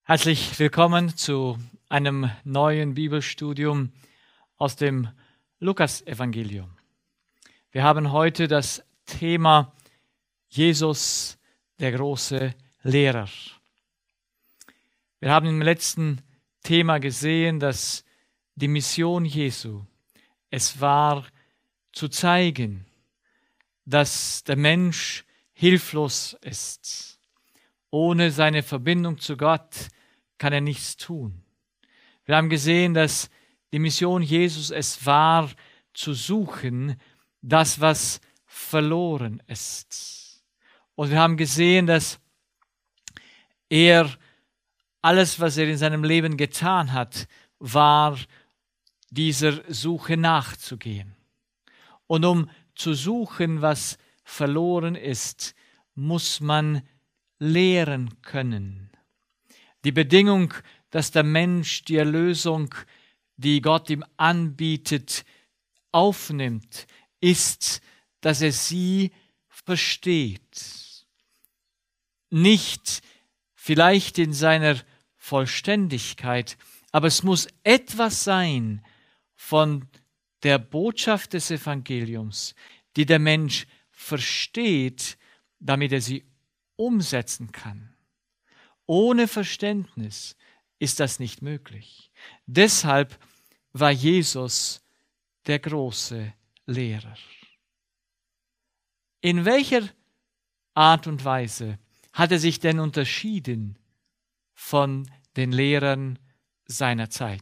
Herzlich willkommen zu einem neuen Bibelstudium aus dem Lukas-Evangelium. Wir haben heute das Thema Jesus, der große Lehrer. Wir haben im letzten Thema gesehen, dass die Mission Jesu es war, zu zeigen, dass der Mensch hilflos ist. Ohne seine Verbindung zu Gott kann er nichts tun. Wir haben gesehen, dass die Mission Jesus es war, zu suchen, das, was verloren ist. Und wir haben gesehen, dass er alles, was er in seinem Leben getan hat, war, dieser Suche nachzugehen. Und um zu suchen, was verloren ist, muss man lehren können. Die Bedingung, dass der Mensch die Erlösung, die Gott ihm anbietet, aufnimmt, ist, dass er sie versteht. Nicht vielleicht in seiner Vollständigkeit, aber es muss etwas sein von der Botschaft des Evangeliums, die der Mensch versteht, damit er sie umsetzen kann. Ohne Verständnis ist das nicht möglich. Deshalb war Jesus der große Lehrer. In welcher Art und Weise hat er sich denn unterschieden von den Lehrern seiner Zeit?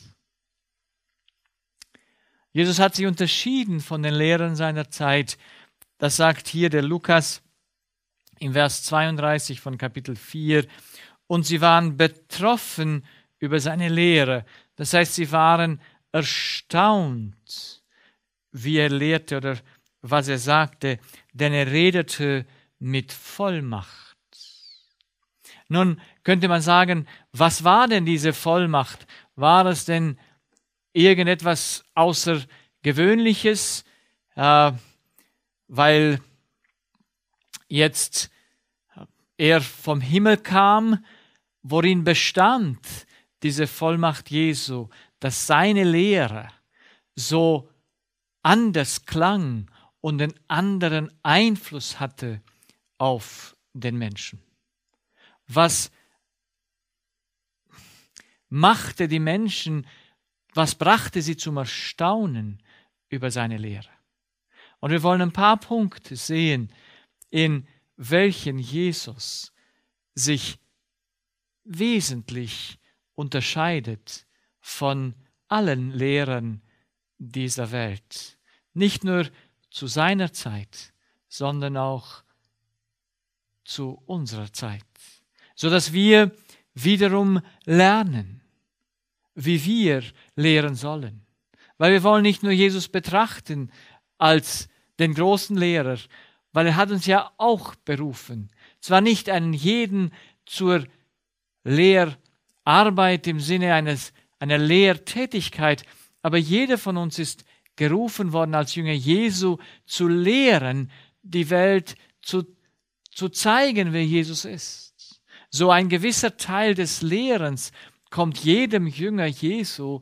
Jesus hat sich unterschieden von den Lehrern seiner Zeit. Das sagt hier der Lukas im Vers 32 von Kapitel 4. Und sie waren betroffen über seine Lehre. Das heißt, sie waren erstaunt, wie er lehrte oder was er sagte, denn er redete mit Vollmacht. Nun könnte man sagen, was war denn diese Vollmacht? War es denn irgendetwas Außergewöhnliches, weil jetzt er vom Himmel kam? Worin bestand diese Vollmacht Jesu, dass seine Lehre so anders klang und einen anderen Einfluss hatte auf den Menschen? Was machte die Menschen, was brachte sie zum Erstaunen über seine Lehre? Und wir wollen ein paar Punkte sehen, in welchen Jesus sich wesentlich unterscheidet von allen Lehrern dieser Welt. Nicht nur zu seiner Zeit, sondern auch zu unserer Zeit. Sodass wir wiederum lernen, wie wir lehren sollen. Weil wir wollen nicht nur Jesus betrachten als den großen Lehrer, weil er hat uns ja auch berufen. Zwar nicht einen jeden zur Lehrarbeit im Sinne einer Lehrtätigkeit, aber jeder von uns ist gerufen worden, als Jünger Jesu zu lehren, die Welt zu zeigen, wer Jesus ist. So ein gewisser Teil des Lehrens kommt jedem Jünger Jesu,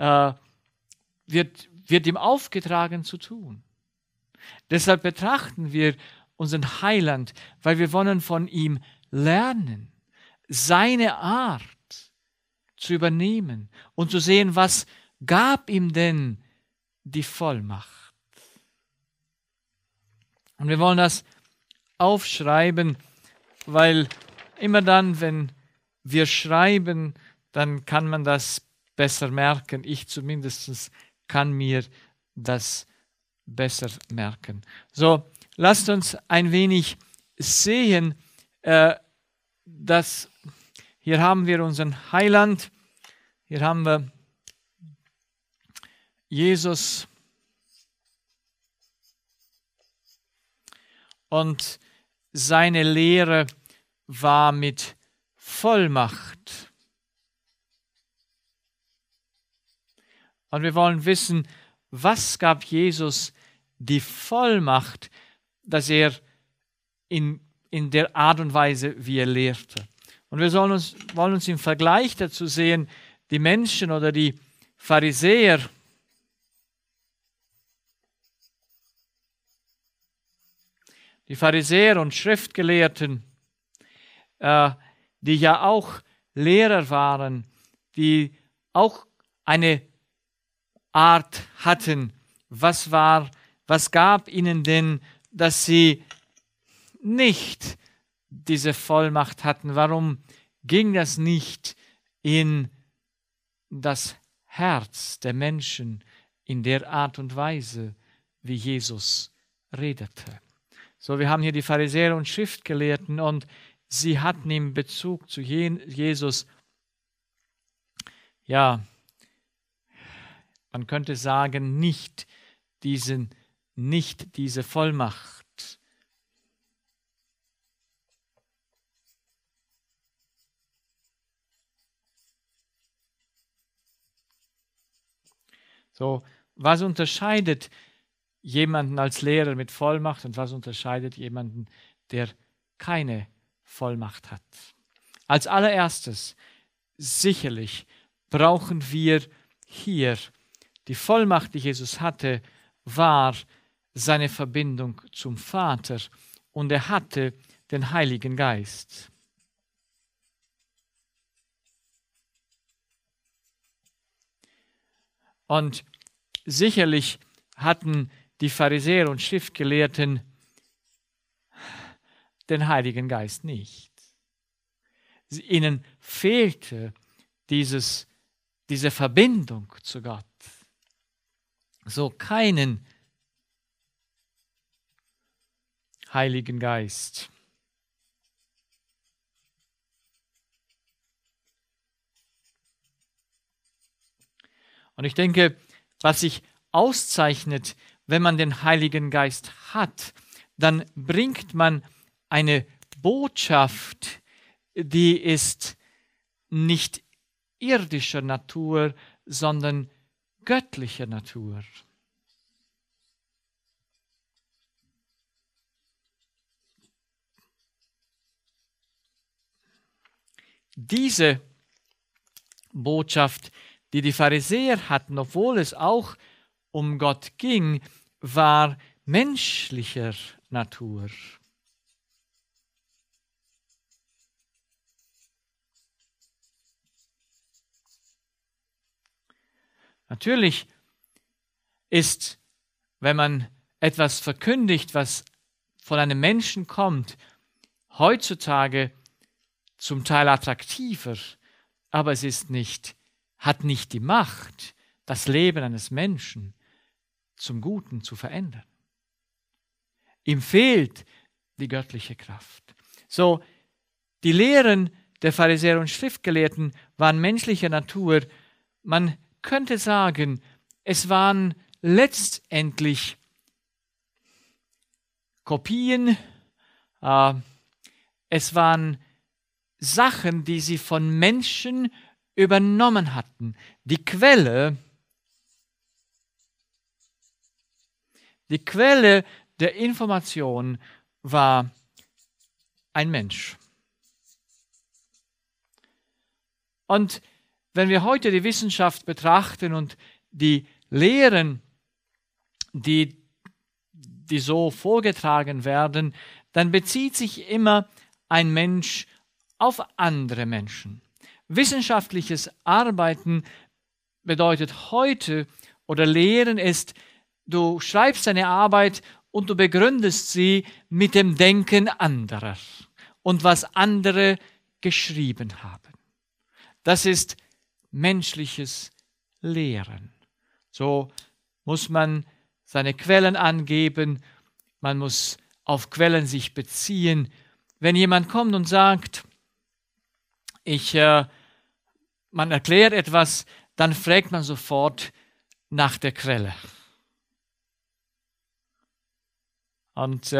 wird ihm aufgetragen zu tun. Deshalb betrachten wir unseren Heiland, weil wir wollen von ihm lernen, seine Art zu übernehmen und zu sehen, was gab ihm denn die Vollmacht. Und wir wollen das aufschreiben, weil immer dann, wenn wir schreiben, dann kann man das besser merken. Ich zumindest kann mir das besser merken. So, lasst uns ein wenig sehen, dass hier haben wir unseren Heiland, hier haben wir Jesus und seine Lehre war mit Vollmacht. Und wir wollen wissen, was gab Jesus die Vollmacht, dass er in der Art und Weise, wie er lehrte. Und wir wollen uns im Vergleich dazu sehen, die Menschen oder die Pharisäer, und Schriftgelehrten, die ja auch Lehrer waren, die auch eine Art hatten. Was gab ihnen denn, dass sie nicht diese Vollmacht hatten? Warum ging das nicht in das Herz der Menschen in der Art und Weise, wie Jesus redete? So, wir haben hier die Pharisäer und Schriftgelehrten und sie hatten im Bezug zu Jesus, ja, man könnte sagen, nicht diese Vollmacht. So, was unterscheidet jemanden als Lehrer mit Vollmacht und was unterscheidet jemanden, der keine Vollmacht hat? Als allererstes, sicherlich brauchen wir hier die Vollmacht, die Jesus hatte, war seine Verbindung zum Vater und er hatte den Heiligen Geist. Und sicherlich hatten die Pharisäer und Schriftgelehrten den Heiligen Geist nicht. Ihnen fehlte diese Verbindung zu Gott. So keinen Heiligen Geist. Und ich denke, was sich auszeichnet, wenn man den Heiligen Geist hat, dann bringt man eine Botschaft, die ist nicht irdischer Natur, sondern göttlicher Natur. Diese Botschaft, die die Pharisäer hatten, obwohl es auch um Gott ging, war menschlicher Natur. Natürlich ist, wenn man etwas verkündigt, was von einem Menschen kommt, heutzutage zum Teil attraktiver, aber es ist hat nicht die Macht, das Leben eines Menschen zum Guten zu verändern. Ihm fehlt die göttliche Kraft. So, die Lehren der Pharisäer und Schriftgelehrten waren menschlicher Natur. Man könnte sagen, es waren letztendlich Kopien, es waren Sachen, die sie von Menschen übernommen hatten. Die Quelle der Information war ein Mensch. Und wenn wir heute die Wissenschaft betrachten und die Lehren, die so vorgetragen werden, dann bezieht sich immer ein Mensch auf andere Menschen. Wissenschaftliches Arbeiten bedeutet heute oder Lehren ist, du schreibst eine Arbeit und du begründest sie mit dem Denken anderer und was andere geschrieben haben. Das ist menschliches Lehren. So muss man seine Quellen angeben, man muss auf Quellen sich beziehen. Wenn jemand kommt und sagt, man erklärt etwas, dann fragt man sofort nach der Quelle. Und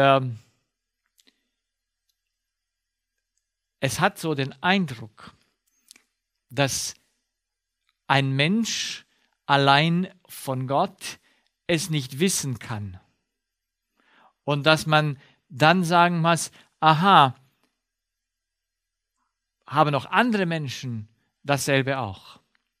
es hat so den Eindruck, dass ein Mensch allein von Gott es nicht wissen kann. Und dass man dann sagen muss, aha, haben noch andere Menschen dasselbe auch?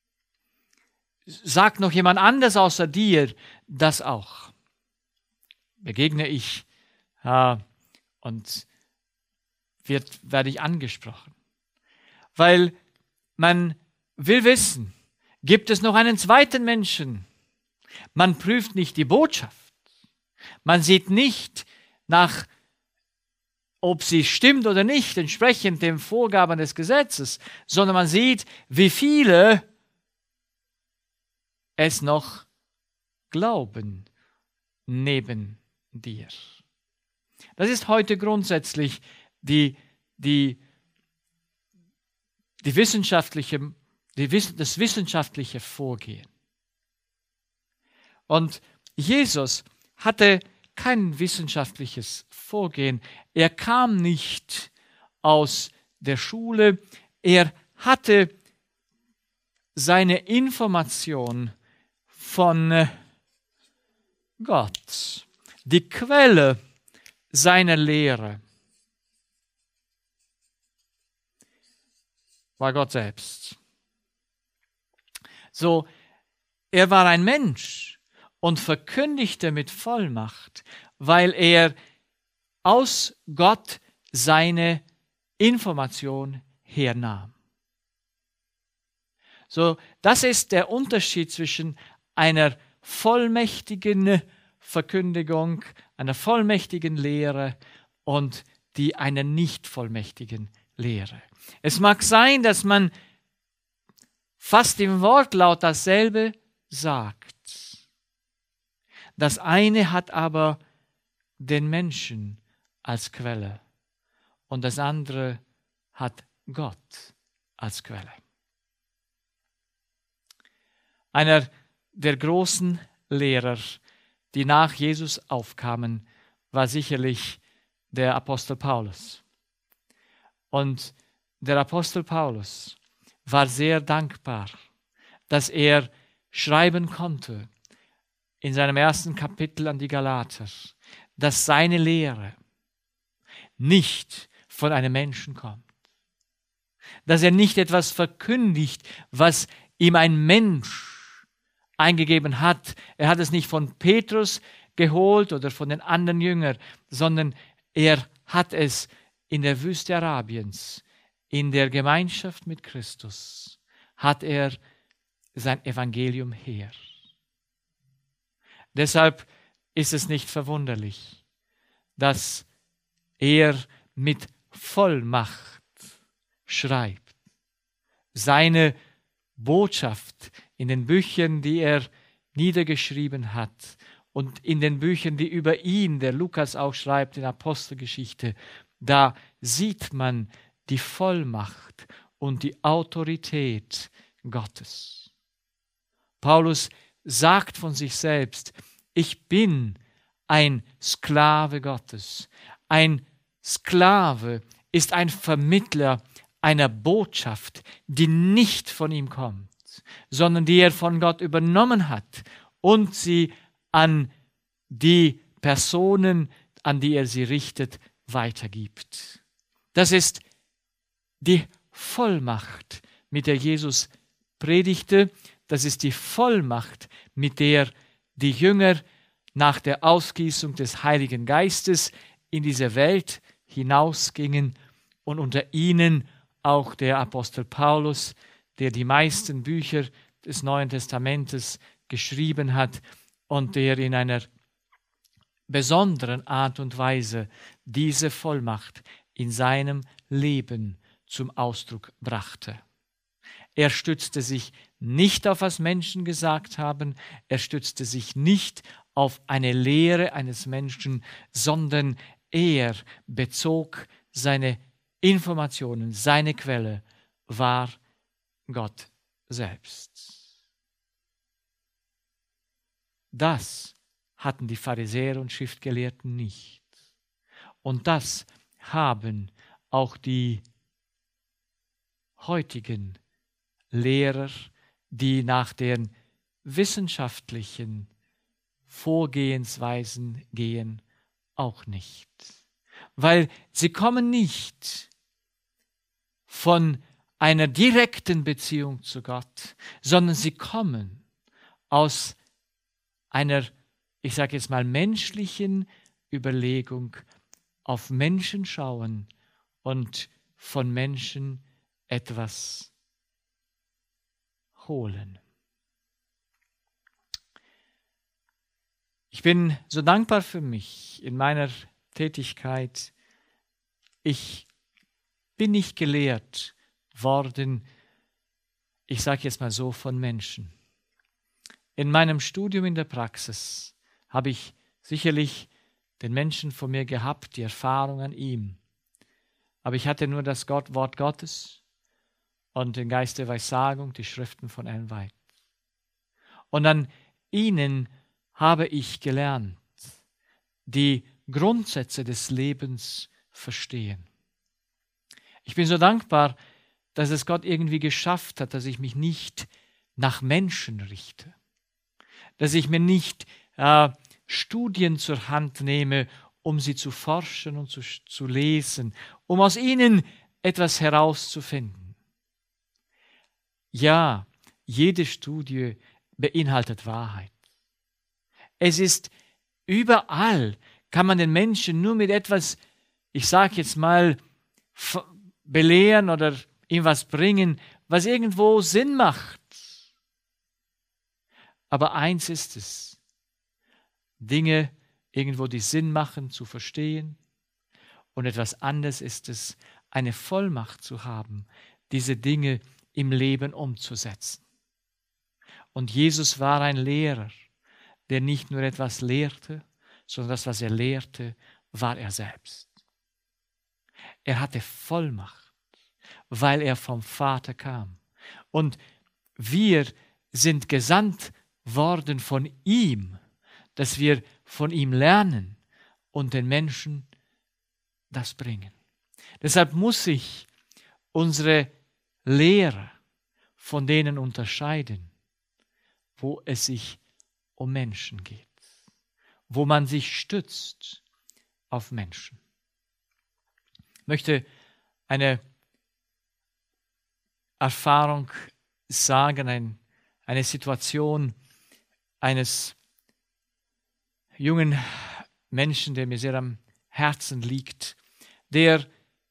Sagt noch jemand anders außer dir das auch? Begegne ich und werde ich angesprochen? Weil man will wissen, gibt es noch einen zweiten Menschen? Man prüft nicht die Botschaft. Man sieht nicht nach, ob sie stimmt oder nicht, entsprechend den Vorgaben des Gesetzes, sondern man sieht, wie viele es noch glauben neben dir. Das ist heute grundsätzlich das wissenschaftliche Vorgehen. Und Jesus hatte kein wissenschaftliches Vorgehen. Er kam nicht aus der Schule. Er hatte seine Information von Gott. Die Quelle seiner Lehre war Gott selbst. So, er war ein Mensch und verkündigte mit Vollmacht, weil er aus Gott seine Information hernahm. So, das ist der Unterschied zwischen einer vollmächtigen Verkündigung, einer vollmächtigen Lehre und einer nicht vollmächtigen Lehre. Es mag sein, dass man fast im Wortlaut dasselbe sagt. Das eine hat aber den Menschen als Quelle und das andere hat Gott als Quelle. Einer der großen Lehrer, die nach Jesus aufkamen, war sicherlich der Apostel Paulus. Und der Apostel Paulus war sehr dankbar, dass er schreiben konnte in seinem ersten Kapitel an die Galater, dass seine Lehre nicht von einem Menschen kommt. Dass er nicht etwas verkündigt, was ihm ein Mensch eingegeben hat. Er hat es nicht von Petrus geholt oder von den anderen Jüngern, sondern er hat es in der Wüste Arabiens, in der Gemeinschaft mit Christus, hat er sein Evangelium her. Deshalb ist es nicht verwunderlich, dass er mit Vollmacht schreibt. Seine Botschaft in den Büchern, die er niedergeschrieben hat und in den Büchern, die über ihn, der Lukas auch schreibt, in Apostelgeschichte, da sieht man die Vollmacht und die Autorität Gottes. Paulus sagt von sich selbst, ich bin ein Sklave Gottes. Ein Sklave ist ein Vermittler einer Botschaft, die nicht von ihm kommt, sondern die er von Gott übernommen hat und sie an die Personen, an die er sie richtet, weitergibt. Das ist die Vollmacht, mit der Jesus predigte. Das ist die Vollmacht, mit der die Jünger nach der Ausgießung des Heiligen Geistes in diese Welt hinausgingen und unter ihnen auch der Apostel Paulus, der die meisten Bücher des Neuen Testamentes geschrieben hat und der in einer besonderen Art und Weise diese Vollmacht in seinem Leben zum Ausdruck brachte. Er stützte sich nicht auf, was Menschen gesagt haben, er stützte sich nicht auf eine Lehre eines Menschen, sondern er bezog seine Informationen, seine Quelle war Gott selbst. Das hatten die Pharisäer und Schriftgelehrten nicht. Und das haben auch die heutigen Lehrer, die nach den wissenschaftlichen Vorgehensweisen gehen, auch nicht. Weil sie kommen nicht von einer direkten Beziehung zu Gott, sondern sie kommen aus einer, ich sage jetzt mal, menschlichen Überlegung, auf Menschen schauen und von Menschen etwas holen. Ich bin so dankbar für mich in meiner Tätigkeit. Ich bin nicht gelehrt worden, ich sage jetzt mal so, von Menschen. In meinem Studium in der Praxis habe ich sicherlich den Menschen vor mir gehabt, die Erfahrung an ihm. Aber ich hatte nur das Wort Gottes und den Geist der Weissagung, die Schriften von Ellen White. Und an ihnen habe ich gelernt, die Grundsätze des Lebens verstehen. Ich bin so dankbar, dass es Gott irgendwie geschafft hat, dass ich mich nicht nach Menschen richte, dass ich mir nicht Studien zur Hand nehme, um sie zu forschen und zu lesen, um aus ihnen etwas herauszufinden. Ja, jede Studie beinhaltet Wahrheit. Es ist überall, kann man den Menschen nur mit etwas, ich sage jetzt mal, belehren oder ihm was bringen, was irgendwo Sinn macht. Aber eins ist es, Dinge irgendwo, die Sinn machen, zu verstehen. Und etwas anderes ist es, eine Vollmacht zu haben, diese Dinge im Leben umzusetzen. Und Jesus war ein Lehrer, der nicht nur etwas lehrte, sondern das, was er lehrte, war er selbst. Er hatte Vollmacht, weil er vom Vater kam. Und wir sind gesandt worden von ihm, dass wir von ihm lernen und den Menschen das bringen. Deshalb muss ich unsere Lehrer von denen unterscheiden, wo es sich um Menschen geht, wo man sich stützt auf Menschen. Ich möchte eine Erfahrung sagen, eine Situation eines jungen Menschen, der mir sehr am Herzen liegt, der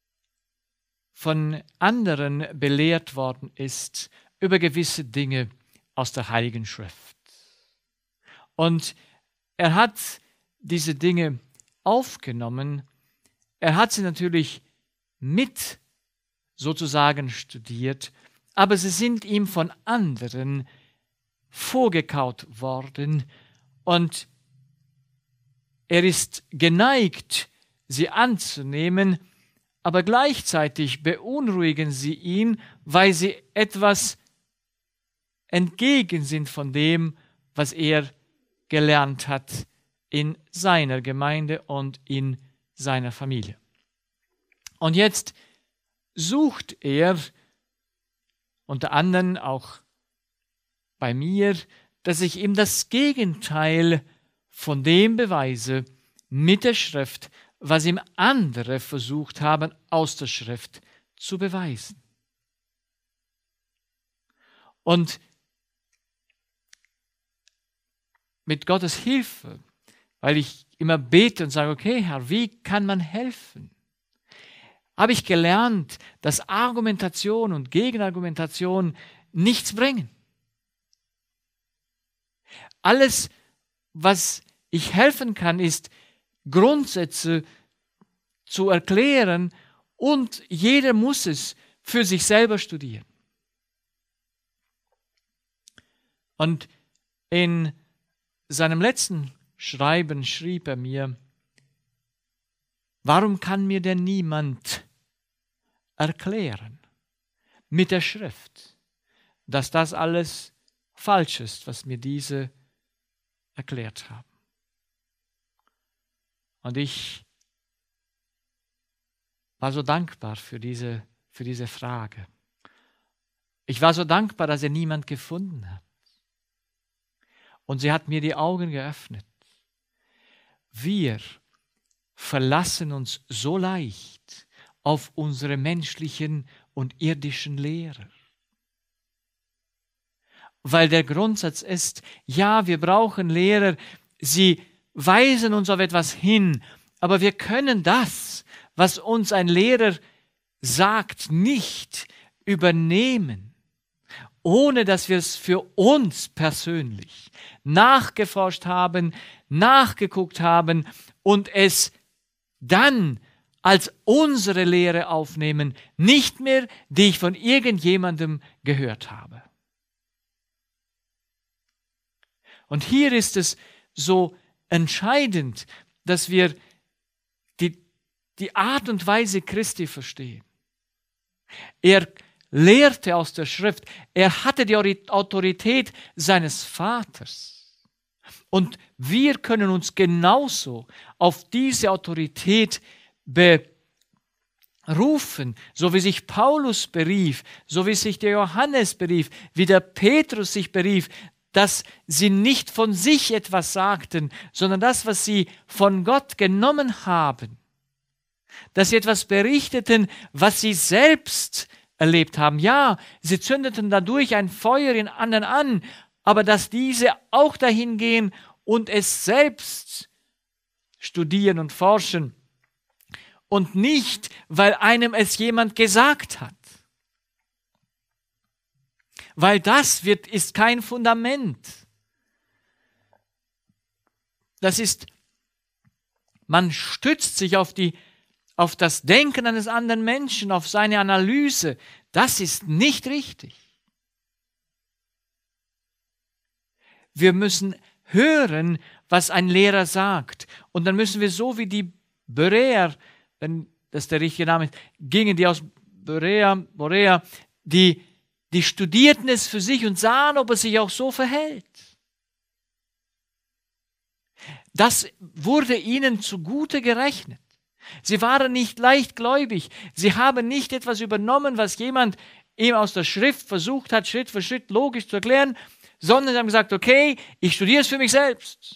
von anderen belehrt worden ist über gewisse Dinge aus der Heiligen Schrift. Und er hat diese Dinge aufgenommen, er hat sie natürlich mit sozusagen studiert, aber sie sind ihm von anderen vorgekaut worden und er ist geneigt, sie anzunehmen, aber gleichzeitig beunruhigen sie ihn, weil sie etwas entgegen sind von dem, was er gelernt hat in seiner Gemeinde und in seiner Familie. Und jetzt sucht er, unter anderem auch bei mir, dass ich ihm das Gegenteil von dem beweise mit der Schrift, was ihm andere versucht haben, aus der Schrift zu beweisen. Und mit Gottes Hilfe, weil ich immer bete und sage, okay, Herr, wie kann man helfen? Habe ich gelernt, dass Argumentation und Gegenargumentation nichts bringen. Alles, was ich helfen kann, ist, Grundsätze zu erklären und jeder muss es für sich selber studieren. Und in seinem letzten Schreiben schrieb er mir, warum kann mir denn niemand erklären mit der Schrift, dass das alles falsch ist, was mir diese erklärt haben? Und ich war so dankbar für diese Frage. Ich war so dankbar, dass er niemand gefunden hat. Und sie hat mir die Augen geöffnet. Wir verlassen uns so leicht auf unsere menschlichen und irdischen Lehrer. Weil der Grundsatz ist, ja, wir brauchen Lehrer, sie weisen uns auf etwas hin, aber wir können das, was uns ein Lehrer sagt, nicht übernehmen, ohne dass wir es für uns persönlich nachgeforscht haben, nachgeguckt haben und es dann als unsere Lehre aufnehmen, nicht mehr, die ich von irgendjemandem gehört habe. Und hier ist es so entscheidend, dass wir die Art und Weise Christi verstehen. Er lehrte aus der Schrift, er hatte die Autorität seines Vaters. Und wir können uns genauso auf diese Autorität berufen, so wie sich Paulus berief, so wie sich der Johannes berief, wie der Petrus sich berief, dass sie nicht von sich etwas sagten, sondern das, was sie von Gott genommen haben. Dass sie etwas berichteten, was sie selbst erlebt haben. Ja, sie zündeten dadurch ein Feuer in anderen an, aber dass diese auch dahin gehen und es selbst studieren und forschen und nicht, weil einem es jemand gesagt hat. Weil das ist kein Fundament. Das ist, man stützt sich auf das Denken eines anderen Menschen, auf seine Analyse. Das ist nicht richtig. Wir müssen hören, was ein Lehrer sagt. Und dann müssen wir so wie die Bereer, wenn das der richtige Name ist, gingen die aus Borea, die studierten es für sich und sahen, ob es sich auch so verhält. Das wurde ihnen zugute gerechnet. Sie waren nicht leichtgläubig. Sie haben nicht etwas übernommen, was jemand ihm aus der Schrift versucht hat, Schritt für Schritt logisch zu erklären, sondern sie haben gesagt, okay, ich studiere es für mich selbst.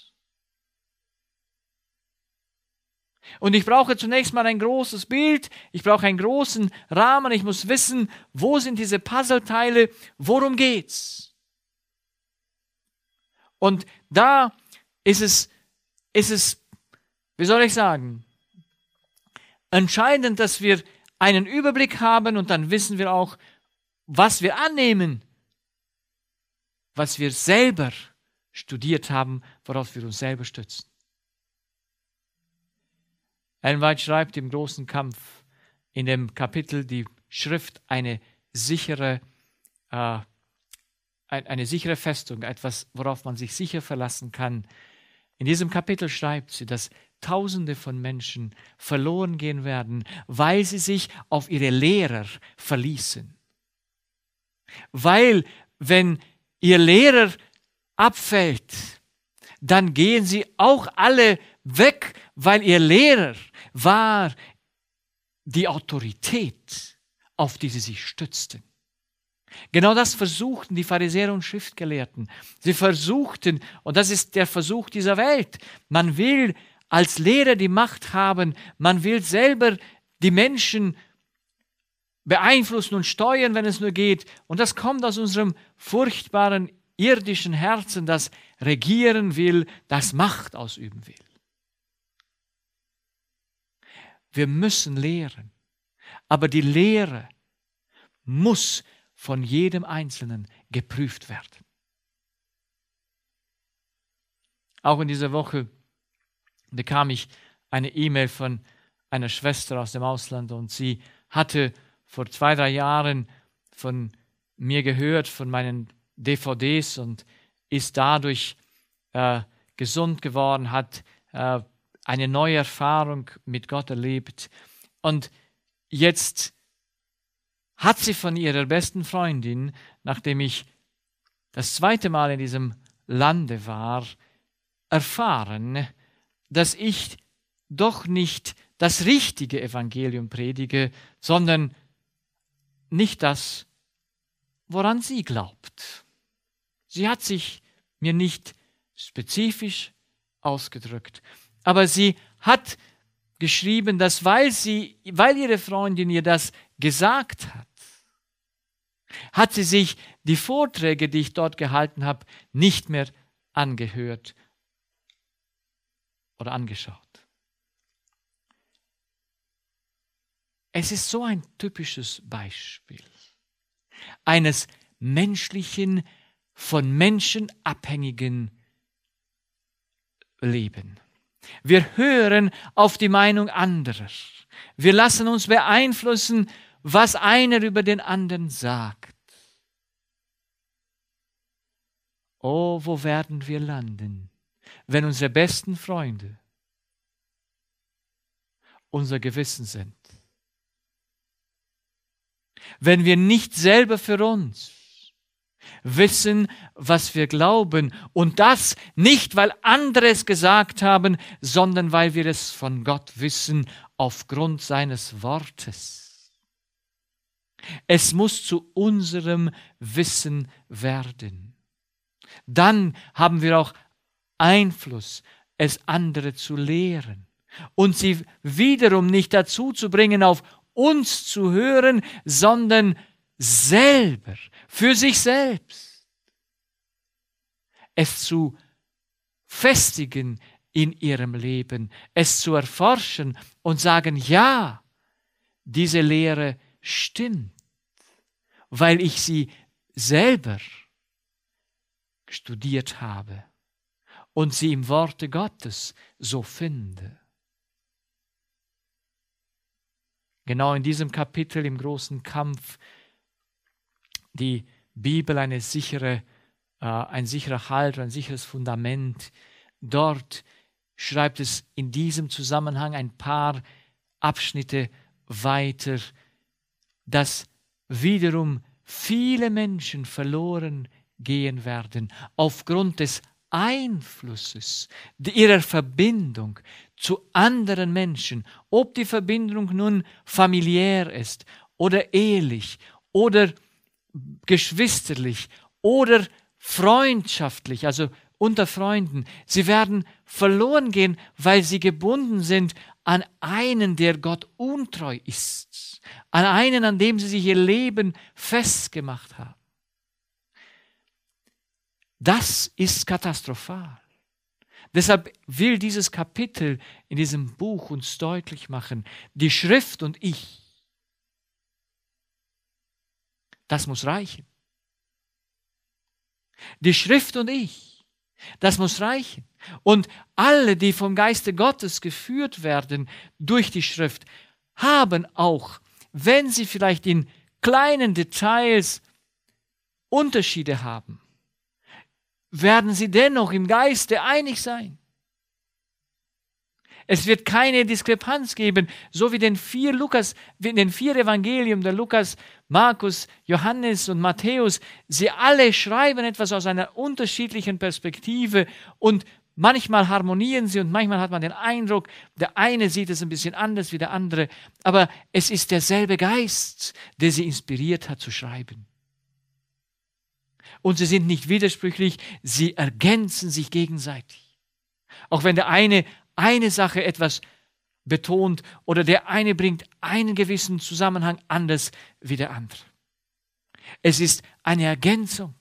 Und ich brauche zunächst mal ein großes Bild, ich brauche einen großen Rahmen, ich muss wissen, wo sind diese Puzzleteile, worum geht's? Und da ist es, wie soll ich sagen, entscheidend, dass wir einen Überblick haben und dann wissen wir auch, was wir annehmen, was wir selber studiert haben, worauf wir uns selber stützen. Ellen White schreibt im großen Kampf in dem Kapitel die Schrift eine sichere Festung, etwas, worauf man sich sicher verlassen kann. In diesem Kapitel schreibt sie, dass Tausende von Menschen verloren gehen werden, weil sie sich auf ihre Lehrer verließen. Weil, wenn ihr Lehrer abfällt, dann gehen sie auch alle weg, weil ihr Lehrer war die Autorität, auf die sie sich stützten. Genau das versuchten die Pharisäer und Schriftgelehrten. Sie versuchten, und das ist der Versuch dieser Welt, man will als Lehrer die Macht haben, man will selber die Menschen beeinflussen und steuern, wenn es nur geht. Und das kommt aus unserem furchtbaren irdischen Herzen, das regieren will, das Macht ausüben will. Wir müssen lehren, aber die Lehre muss von jedem Einzelnen geprüft werden. Auch in dieser Woche bekam ich eine E-Mail von einer Schwester aus dem Ausland und sie hatte vor 2-3 Jahren von mir gehört, von meinen DVDs und ist dadurch gesund geworden, hat eine neue Erfahrung mit Gott erlebt. Und jetzt hat sie von ihrer besten Freundin, nachdem ich das 2. Mal in diesem Lande war, erfahren, dass ich doch nicht das richtige Evangelium predige, sondern nicht das, woran sie glaubt. Sie hat sich mir nicht spezifisch ausgedrückt, aber sie hat geschrieben, dass weil ihre Freundin ihr das gesagt hat, Hat sie sich die Vorträge, die ich dort gehalten habe, nicht mehr angehört oder angeschaut. Es ist so ein typisches Beispiel eines menschlichen, von Menschen abhängigen Leben. Wir hören auf die Meinung anderer. Wir lassen uns beeinflussen, was einer über den anderen sagt. Oh, wo werden wir landen, wenn unsere besten Freunde unser Gewissen sind? Wenn wir nicht selber für uns wissen, was wir glauben, und das nicht, weil andere es gesagt haben, sondern weil wir es von Gott wissen, aufgrund seines Wortes. Es muss zu unserem Wissen werden. Dann haben wir auch Einfluss, es andere zu lehren und sie wiederum nicht dazu zu bringen, auf uns zu hören, sondern selber, für sich selbst, es zu festigen in ihrem Leben, es zu erforschen und sagen, ja, diese Lehre stimmt, weil ich sie selber studiert habe und sie im Worte Gottes so finde. Genau in diesem Kapitel im großen Kampf die Bibel ein sicherer Halt, ein sicheres Fundament. Dort schreibt es in diesem Zusammenhang ein paar Abschnitte weiter, dass wiederum viele Menschen verloren gehen werden aufgrund des Einflusses, ihrer Verbindung zu anderen Menschen, ob die Verbindung nun familiär ist oder ehelich oder geschwisterlich oder freundschaftlich, also unter Freunden. Sie werden verloren gehen, weil sie gebunden sind an einen, der Gott untreu ist, an einen, an dem sie sich ihr Leben festgemacht haben. Das ist katastrophal. Deshalb will dieses Kapitel in diesem Buch uns deutlich machen, die Schrift und ich, das muss reichen. Die Schrift und ich, das muss reichen. Und alle, die vom Geiste Gottes geführt werden durch die Schrift, haben auch, wenn sie vielleicht in kleinen Details Unterschiede haben, werden sie dennoch im Geiste einig sein. Es wird keine Diskrepanz geben, so wie in den vier Evangelien, der Lukas, Markus, Johannes und Matthäus, sie alle schreiben etwas aus einer unterschiedlichen Perspektive und manchmal harmonieren sie und manchmal hat man den Eindruck, der eine sieht es ein bisschen anders wie der andere, aber es ist derselbe Geist, der sie inspiriert hat zu schreiben. Und sie sind nicht widersprüchlich, sie ergänzen sich gegenseitig. Auch wenn der eine Sache etwas betont oder der eine bringt einen gewissen Zusammenhang anders wie der andere. Es ist eine Ergänzung.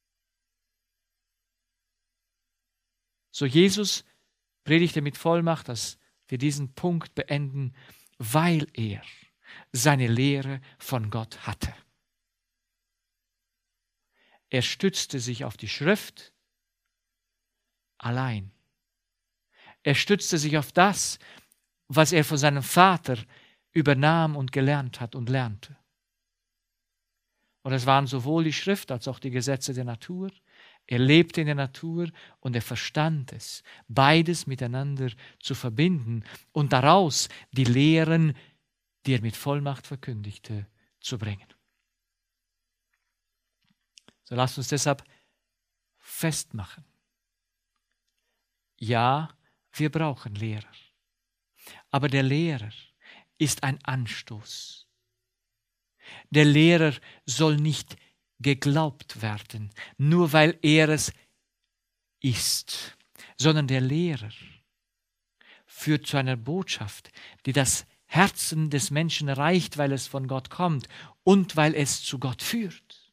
So Jesus predigte mit Vollmacht, dass wir diesen Punkt beenden, weil er seine Lehre von Gott hatte. Er stützte sich auf die Schrift allein. Er stützte sich auf das, was er von seinem Vater übernahm und gelernt hat und lernte. Und es waren sowohl die Schrift als auch die Gesetze der Natur. Er lebte in der Natur und er verstand es, beides miteinander zu verbinden und daraus die Lehren, die er mit Vollmacht verkündigte, zu bringen. So lasst uns deshalb festmachen. Ja, wir brauchen Lehrer. Aber der Lehrer ist ein Anstoß. Der Lehrer soll nicht geglaubt werden, nur weil er es ist, sondern der Lehrer führt zu einer Botschaft, die das Herzen des Menschen erreicht, weil es von Gott kommt und weil es zu Gott führt.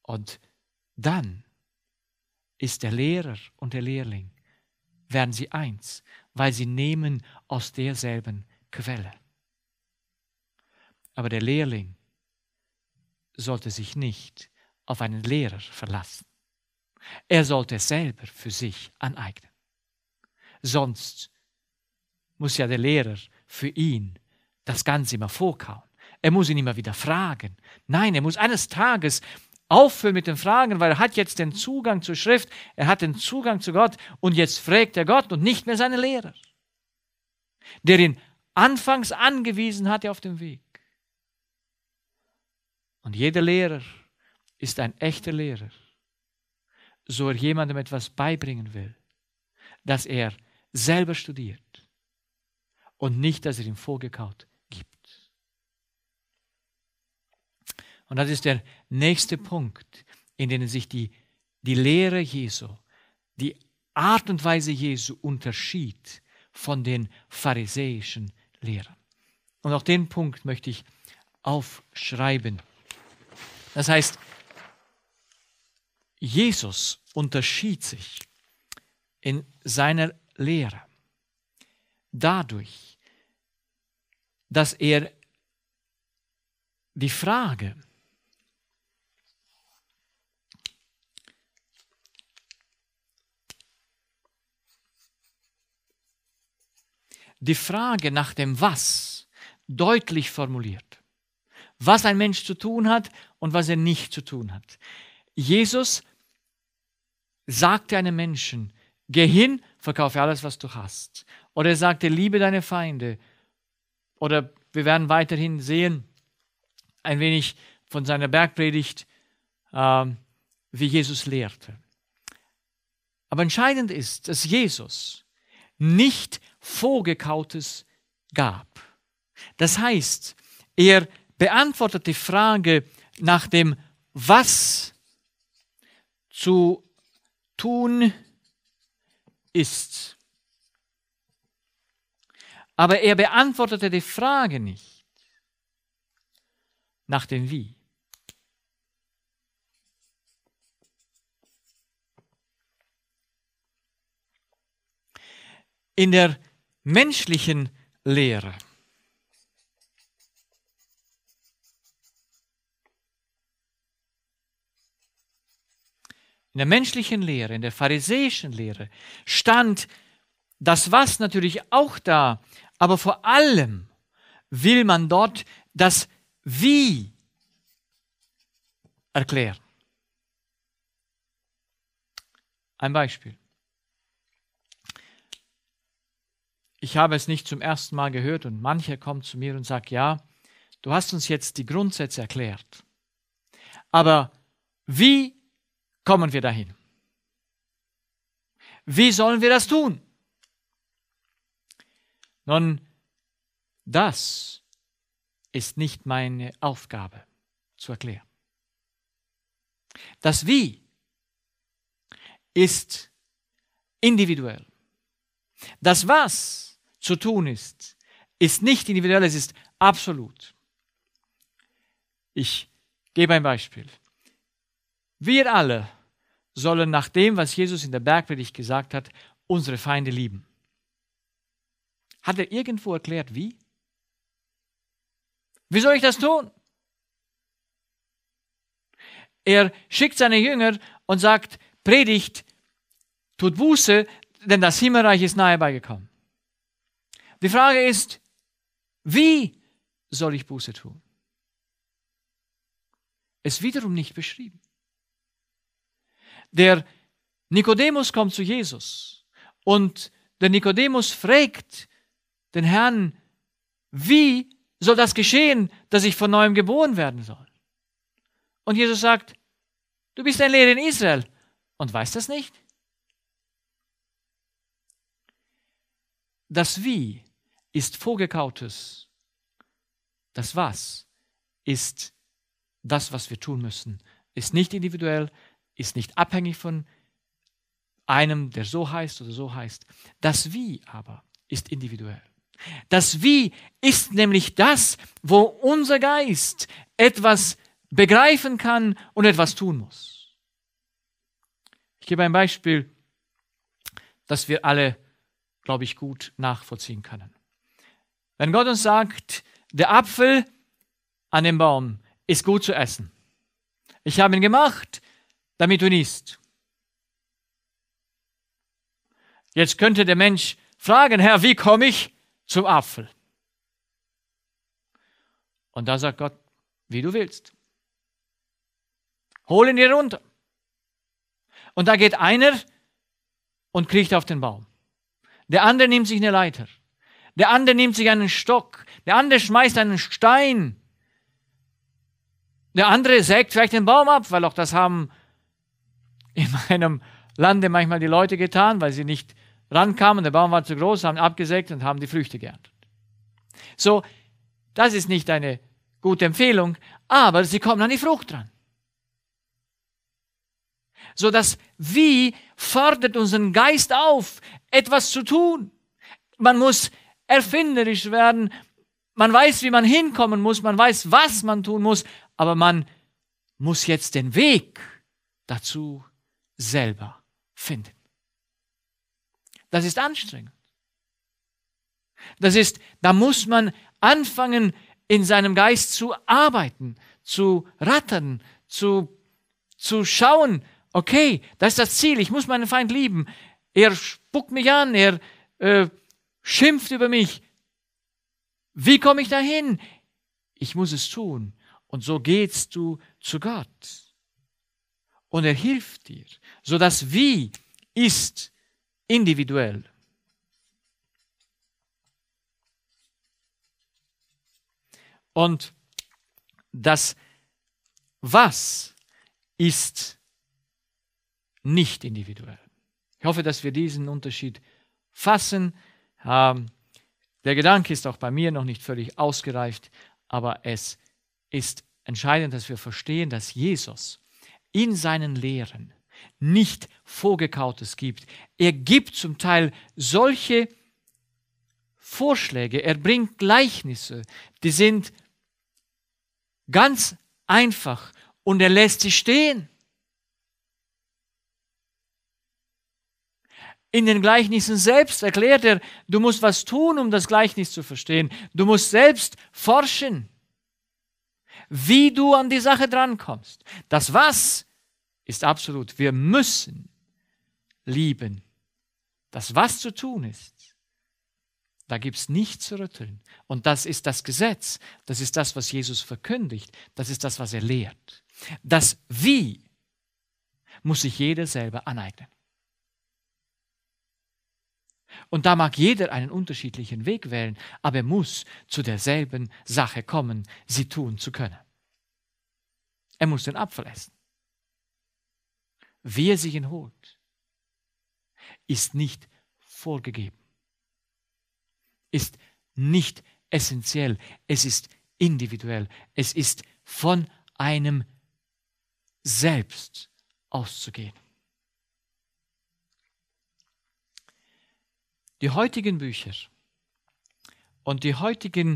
Und dann ist der Lehrer und der Lehrling, werden sie eins, weil sie nehmen aus derselben Quelle. Aber der Lehrling sollte sich nicht auf einen Lehrer verlassen. Er sollte es selber für sich aneignen. Sonst muss ja der Lehrer für ihn das Ganze immer vorkauen. Er muss ihn immer wieder fragen. Nein, er muss eines Tages aufhören mit den Fragen, weil er hat jetzt den Zugang zur Schrift, er hat den Zugang zu Gott und jetzt fragt er Gott und nicht mehr seine Lehrer, der ihn anfangs angewiesen hatte auf dem Weg. Und jeder Lehrer ist ein echter Lehrer, so er jemandem etwas beibringen will, dass er selber studiert und nicht, dass er ihm vorgekaut gibt. Und das ist der nächste Punkt, in dem sich die Lehre Jesu, die Art und Weise Jesu unterschied von den pharisäischen Lehrern. Und auch den Punkt möchte ich aufschreiben. Das heißt, Jesus unterschied sich in seiner Lehre dadurch, dass er die Frage nach dem Was deutlich formuliert. Was ein Mensch zu tun hat und was er nicht zu tun hat. Jesus sagte einem Menschen, geh hin, verkaufe alles, was du hast. Oder er sagte, liebe deine Feinde. Oder wir werden weiterhin sehen, ein wenig von seiner Bergpredigt, wie Jesus lehrte. Aber entscheidend ist, dass Jesus nicht Vorgekautes gab. Das heißt, er beantwortet die Frage nach dem Was zu tun ist. Aber er beantwortete die Frage nicht nach dem Wie. In der menschlichen Lehre in der pharisäischen Lehre, stand das Was natürlich auch da, aber vor allem will man dort das Wie erklären. Ein Beispiel. Ich habe es nicht zum ersten Mal gehört und mancher kommt zu mir und sagt, ja, du hast uns jetzt die Grundsätze erklärt, aber wie kommen wir dahin? Wie sollen wir das tun? Nun, das ist nicht meine Aufgabe zu erklären. Das Wie ist individuell. Das Was zu tun ist nicht individuell, es ist absolut. Ich gebe ein Beispiel. Wir alle sollen nach dem, was Jesus in der Bergpredigt gesagt hat, unsere Feinde lieben. Hat er irgendwo erklärt, wie? Wie soll ich das tun? Er schickt seine Jünger und sagt, predigt, tut Buße, denn das Himmelreich ist nahe beigekommen. Die Frage ist, wie soll ich Buße tun? Es wiederum nicht beschrieben. Der Nikodemus kommt zu Jesus und der Nikodemus fragt den Herrn, wie soll das geschehen, dass ich von neuem geboren werden soll? Und Jesus sagt, du bist ein Lehrer in Israel und weißt das nicht? Das Wie ist Vorgekautes. Das Was ist das, was wir tun müssen. Ist nicht individuell, ist nicht abhängig von einem, der so heißt oder so heißt. Das Wie aber ist individuell. Das Wie ist nämlich das, wo unser Geist etwas begreifen kann und etwas tun muss. Ich gebe ein Beispiel, das wir alle, glaube ich, gut nachvollziehen können. Wenn Gott uns sagt, der Apfel an dem Baum ist gut zu essen. Ich habe ihn gemacht, damit du ihn isst. Jetzt könnte der Mensch fragen, Herr, wie komme ich zum Apfel? Und da sagt Gott, wie du willst. Hol ihn dir runter. Und da geht einer und kriecht auf den Baum. Der andere nimmt sich eine Leiter. Der andere nimmt sich einen Stock. Der andere schmeißt einen Stein. Der andere sägt vielleicht den Baum ab, weil auch das haben in meinem Lande manchmal die Leute getan, weil sie nicht rankamen. Der Baum war zu groß, haben abgesägt und haben die Früchte geerntet. So, das ist nicht eine gute Empfehlung, aber sie kommen an die Frucht dran. So, das Wie fordert unseren Geist auf, etwas zu tun. Man muss erfinderisch werden. Man weiß, wie man hinkommen muss. Man weiß, was man tun muss. Aber man muss jetzt den Weg dazu selber finden. Das ist anstrengend. Da muss man anfangen, in seinem Geist zu arbeiten, zu rattern, zu schauen, okay, das ist das Ziel, ich muss meinen Feind lieben. Er spuckt mich an, er schimpft über mich. Wie komme ich dahin? Ich muss es tun. Und so gehst du zu Gott. Und er hilft dir. So das Wie ist individuell. Und das Was ist nicht individuell. Ich hoffe, dass wir diesen Unterschied fassen. Der Gedanke ist auch bei mir noch nicht völlig ausgereift, aber es ist entscheidend, dass wir verstehen, dass Jesus in seinen Lehren nicht Vorgekautes gibt. Er gibt zum Teil solche Vorschläge, er bringt Gleichnisse, die sind ganz einfach und er lässt sie stehen. In den Gleichnissen selbst erklärt er, du musst was tun, um das Gleichnis zu verstehen. Du musst selbst forschen, wie du an die Sache drankommst. Das Was ist absolut. Wir müssen lieben. Das Was zu tun ist, da gibt es nichts zu rütteln. Und das ist das Gesetz. Das ist das, was Jesus verkündigt. Das ist das, was er lehrt. Das Wie muss sich jeder selber aneignen. Und da mag jeder einen unterschiedlichen Weg wählen, aber er muss zu derselben Sache kommen, sie tun zu können. Er muss den Apfel essen. Wie er sich ihn holt, ist nicht vorgegeben, ist nicht essentiell, es ist individuell, es ist von einem selbst auszugehen. Die heutigen Bücher und die heutigen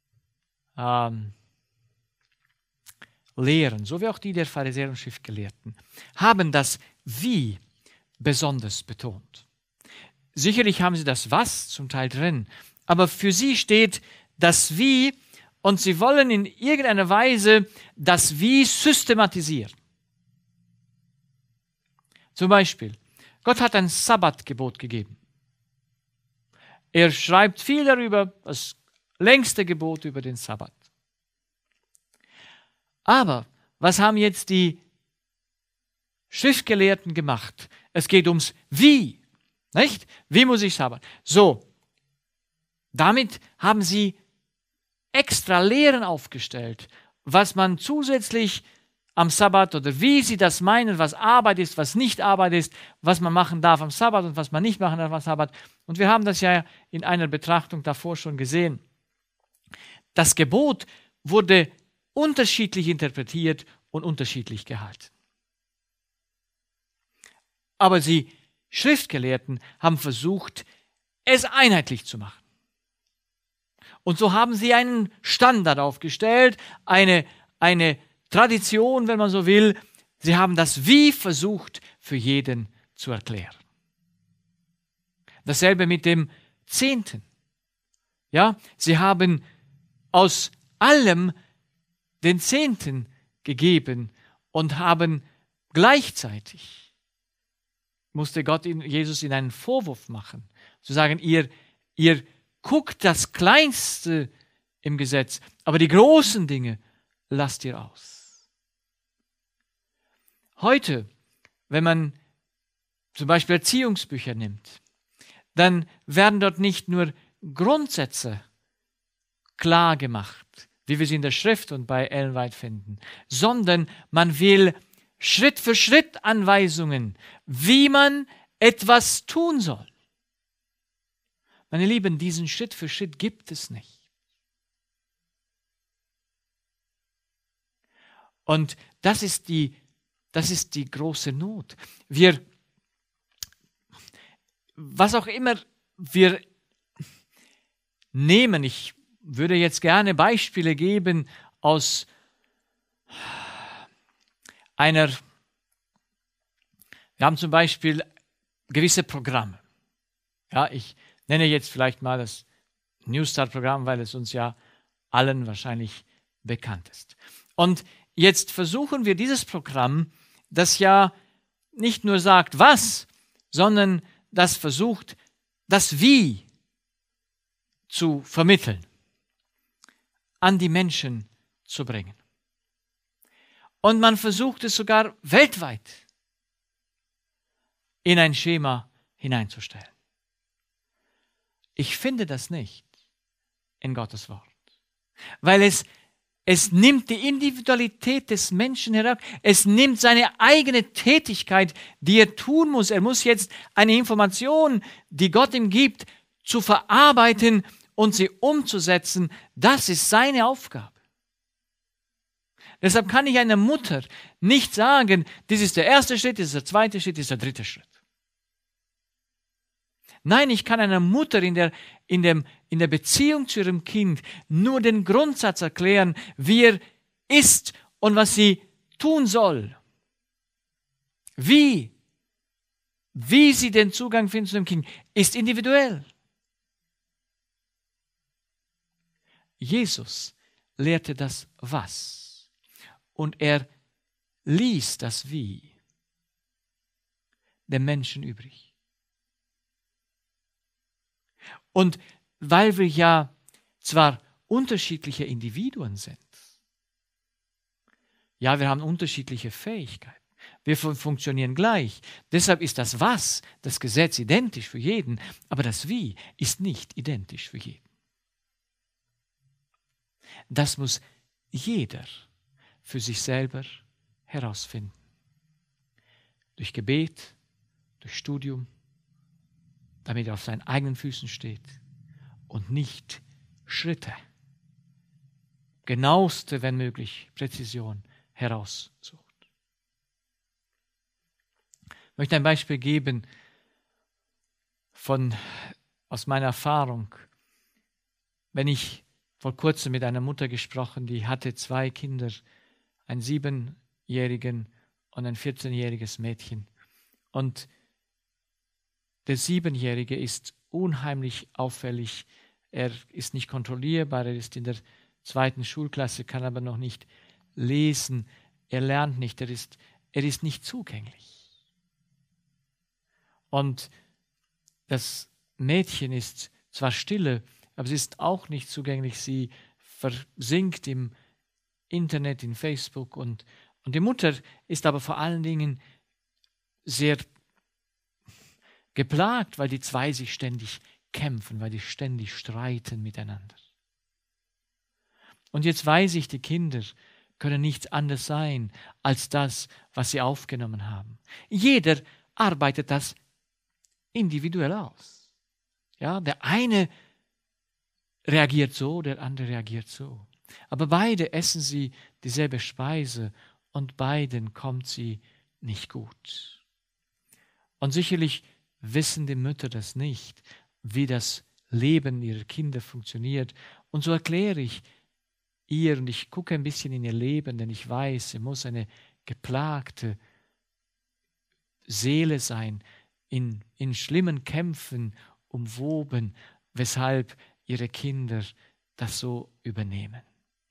Lehren, so wie auch die der Pharisäer und Schriftgelehrten, haben das Wie besonders betont. Sicherlich haben sie das Was zum Teil drin, aber für sie steht das Wie und sie wollen in irgendeiner Weise das Wie systematisieren. Zum Beispiel, Gott hat ein Sabbatgebot gegeben. Er schreibt viel darüber, das längste Gebot über den Sabbat. Aber was haben jetzt die Schriftgelehrten gemacht? Es geht ums Wie, nicht? Wie muss ich Sabbat? So, damit haben sie extra Lehren aufgestellt, was man zusätzlich am Sabbat oder wie sie das meinen, was Arbeit ist, was nicht Arbeit ist, was man machen darf am Sabbat und was man nicht machen darf am Sabbat. Und wir haben das ja in einer Betrachtung davor schon gesehen. Das Gebot wurde unterschiedlich interpretiert und unterschiedlich gehalten. Aber die Schriftgelehrten haben versucht, es einheitlich zu machen. Und so haben sie einen Standard aufgestellt, eine Tradition, wenn man so will. Sie haben das Wie versucht, für jeden zu erklären. Dasselbe mit dem Zehnten. Ja, sie haben aus allem den Zehnten gegeben und haben gleichzeitig, musste Jesus ihnen einen Vorwurf machen, zu sagen, ihr guckt das Kleinste im Gesetz, aber die großen Dinge lasst ihr aus. Heute, wenn man zum Beispiel Erziehungsbücher nimmt, dann werden dort nicht nur Grundsätze klar gemacht, wie wir sie in der Schrift und bei Ellen White finden, sondern man will Schritt für Schritt Anweisungen, wie man etwas tun soll. Meine Lieben, diesen Schritt für Schritt gibt es nicht. Und das ist die große Not. Was auch immer wir nehmen, ich würde jetzt gerne Beispiele geben aus wir haben zum Beispiel gewisse Programme. Ja, ich nenne jetzt vielleicht mal das Newstart-Programm, weil es uns ja allen wahrscheinlich bekannt ist. Und jetzt versuchen wir dieses Programm, das ja nicht nur sagt, was, sondern das versucht, das Wie zu vermitteln, an die Menschen zu bringen. Und man versucht es sogar weltweit in ein Schema hineinzustellen. Ich finde das nicht in Gottes Wort, weil es nimmt die Individualität des Menschen heraus. Es nimmt seine eigene Tätigkeit, die er tun muss. Er muss jetzt eine Information, die Gott ihm gibt, zu verarbeiten und sie umzusetzen. Das ist seine Aufgabe. Deshalb kann ich einer Mutter nicht sagen, das ist der erste Schritt, das ist der zweite Schritt, das ist der dritte Schritt. Nein, ich kann einer Mutter in der Beziehung zu ihrem Kind nur den Grundsatz erklären, wie er ist und was sie tun soll. Wie sie den Zugang finden zu dem Kind, ist individuell. Jesus lehrte das Was und er ließ das Wie dem Menschen übrig. Und weil wir ja zwar unterschiedliche Individuen sind, ja, wir haben unterschiedliche Fähigkeiten, wir funktionieren gleich, deshalb ist das Was, das Gesetz identisch für jeden, aber das Wie ist nicht identisch für jeden. Das muss jeder für sich selber herausfinden. Durch Gebet, durch Studium, damit er auf seinen eigenen Füßen steht und nicht Schritte, genaueste, wenn möglich, Präzision heraussucht. Ich möchte ein Beispiel geben aus meiner Erfahrung. Wenn ich vor kurzem mit einer Mutter gesprochen, die hatte 2 Kinder, einen 7-jährigen und ein 14-jähriges Mädchen. Und der 7-Jährige ist unheimlich auffällig. Er ist nicht kontrollierbar, er ist in der 2. Schulklasse, kann aber noch nicht lesen. Er lernt nicht, er ist nicht zugänglich. Und das Mädchen ist zwar stille, aber sie ist auch nicht zugänglich. Sie versinkt im Internet, in Facebook. Und die Mutter ist aber vor allen Dingen sehr geplagt, weil die 2 sich ständig kämpfen, weil die ständig streiten miteinander. Und jetzt weiß ich, die Kinder können nichts anderes sein als das, was sie aufgenommen haben. Jeder arbeitet das individuell aus. Ja, der eine reagiert so, der andere reagiert so. Aber beide essen sie dieselbe Speise und beiden kommt sie nicht gut. Und sicherlich wissen die Mütter das nicht, wie das Leben ihrer Kinder funktioniert. Und so erkläre ich ihr, und ich gucke ein bisschen in ihr Leben, denn ich weiß, sie muss eine geplagte Seele sein, in schlimmen Kämpfen umwoben, weshalb ihre Kinder das so übernehmen.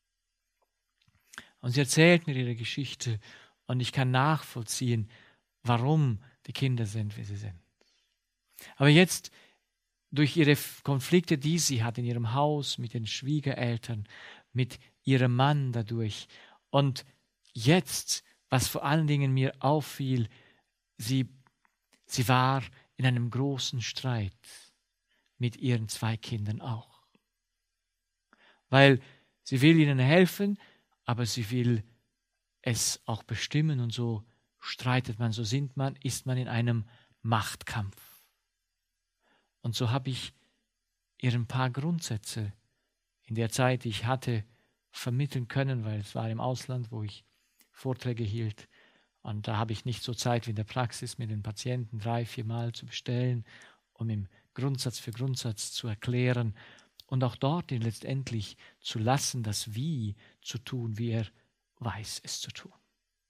Und sie erzählt mir ihre Geschichte und ich kann nachvollziehen, warum die Kinder sind, wie sie sind. Aber jetzt, durch ihre Konflikte, die sie hat in ihrem Haus, mit den Schwiegereltern, mit ihrem Mann dadurch, und jetzt, was vor allen Dingen mir auffiel, sie war in einem großen Streit mit ihren 2 Kindern auch. Weil sie will ihnen helfen, aber sie will es auch bestimmen, und so streitet man, so ist man in einem Machtkampf. Und so habe ich ihr ein paar Grundsätze in der Zeit, die ich hatte, vermitteln können, weil es war im Ausland, wo ich Vorträge hielt. Und da habe ich nicht so Zeit wie in der Praxis, mit den Patienten 3-4 Mal zu bestellen, um ihm Grundsatz für Grundsatz zu erklären und auch dort ihn letztendlich zu lassen, das Wie zu tun, wie er weiß, es zu tun.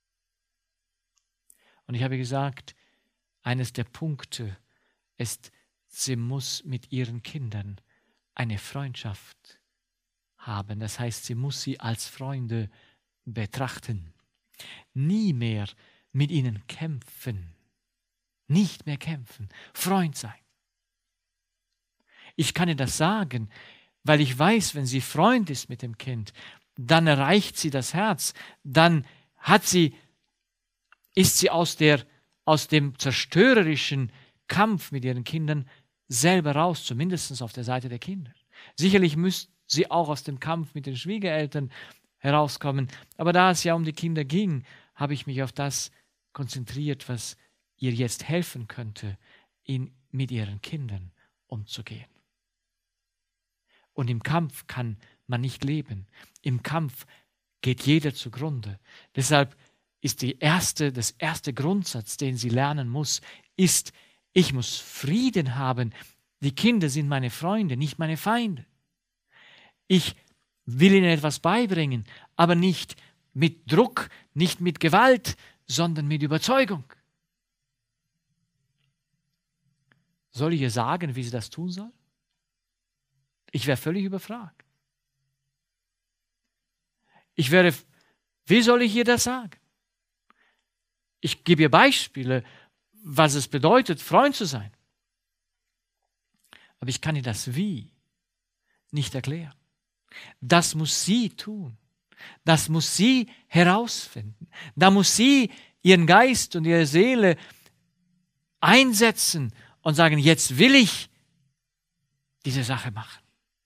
Und ich habe gesagt, eines der Punkte ist, sie muss mit ihren Kindern eine Freundschaft haben. Das heißt, sie muss sie als Freunde betrachten. Nie mehr mit ihnen kämpfen. Nicht mehr kämpfen. Freund sein. Ich kann ihr das sagen, weil ich weiß, wenn sie Freund ist mit dem Kind, dann erreicht sie das Herz, dann ist sie aus dem zerstörerischen Kampf mit ihren Kindern selber raus, zumindest auf der Seite der Kinder. Sicherlich müsste sie auch aus dem Kampf mit den Schwiegereltern herauskommen, aber da es ja um die Kinder ging, habe ich mich auf das konzentriert, was ihr jetzt helfen könnte, mit ihren Kindern umzugehen. Und im Kampf kann man nicht leben. Im Kampf geht jeder zugrunde. Deshalb ist das erste Grundsatz, den sie lernen muss, ist, ich muss Frieden haben. Die Kinder sind meine Freunde, nicht meine Feinde. Ich will ihnen etwas beibringen, aber nicht mit Druck, nicht mit Gewalt, sondern mit Überzeugung. Soll ich ihr sagen, wie sie das tun soll? Ich wäre völlig überfragt. Wie soll ich ihr das sagen? Ich gebe ihr Beispiele, was es bedeutet, Freund zu sein. Aber ich kann ihr das Wie nicht erklären. Das muss sie tun. Das muss sie herausfinden. Da muss sie ihren Geist und ihre Seele einsetzen und sagen, jetzt will ich diese Sache machen.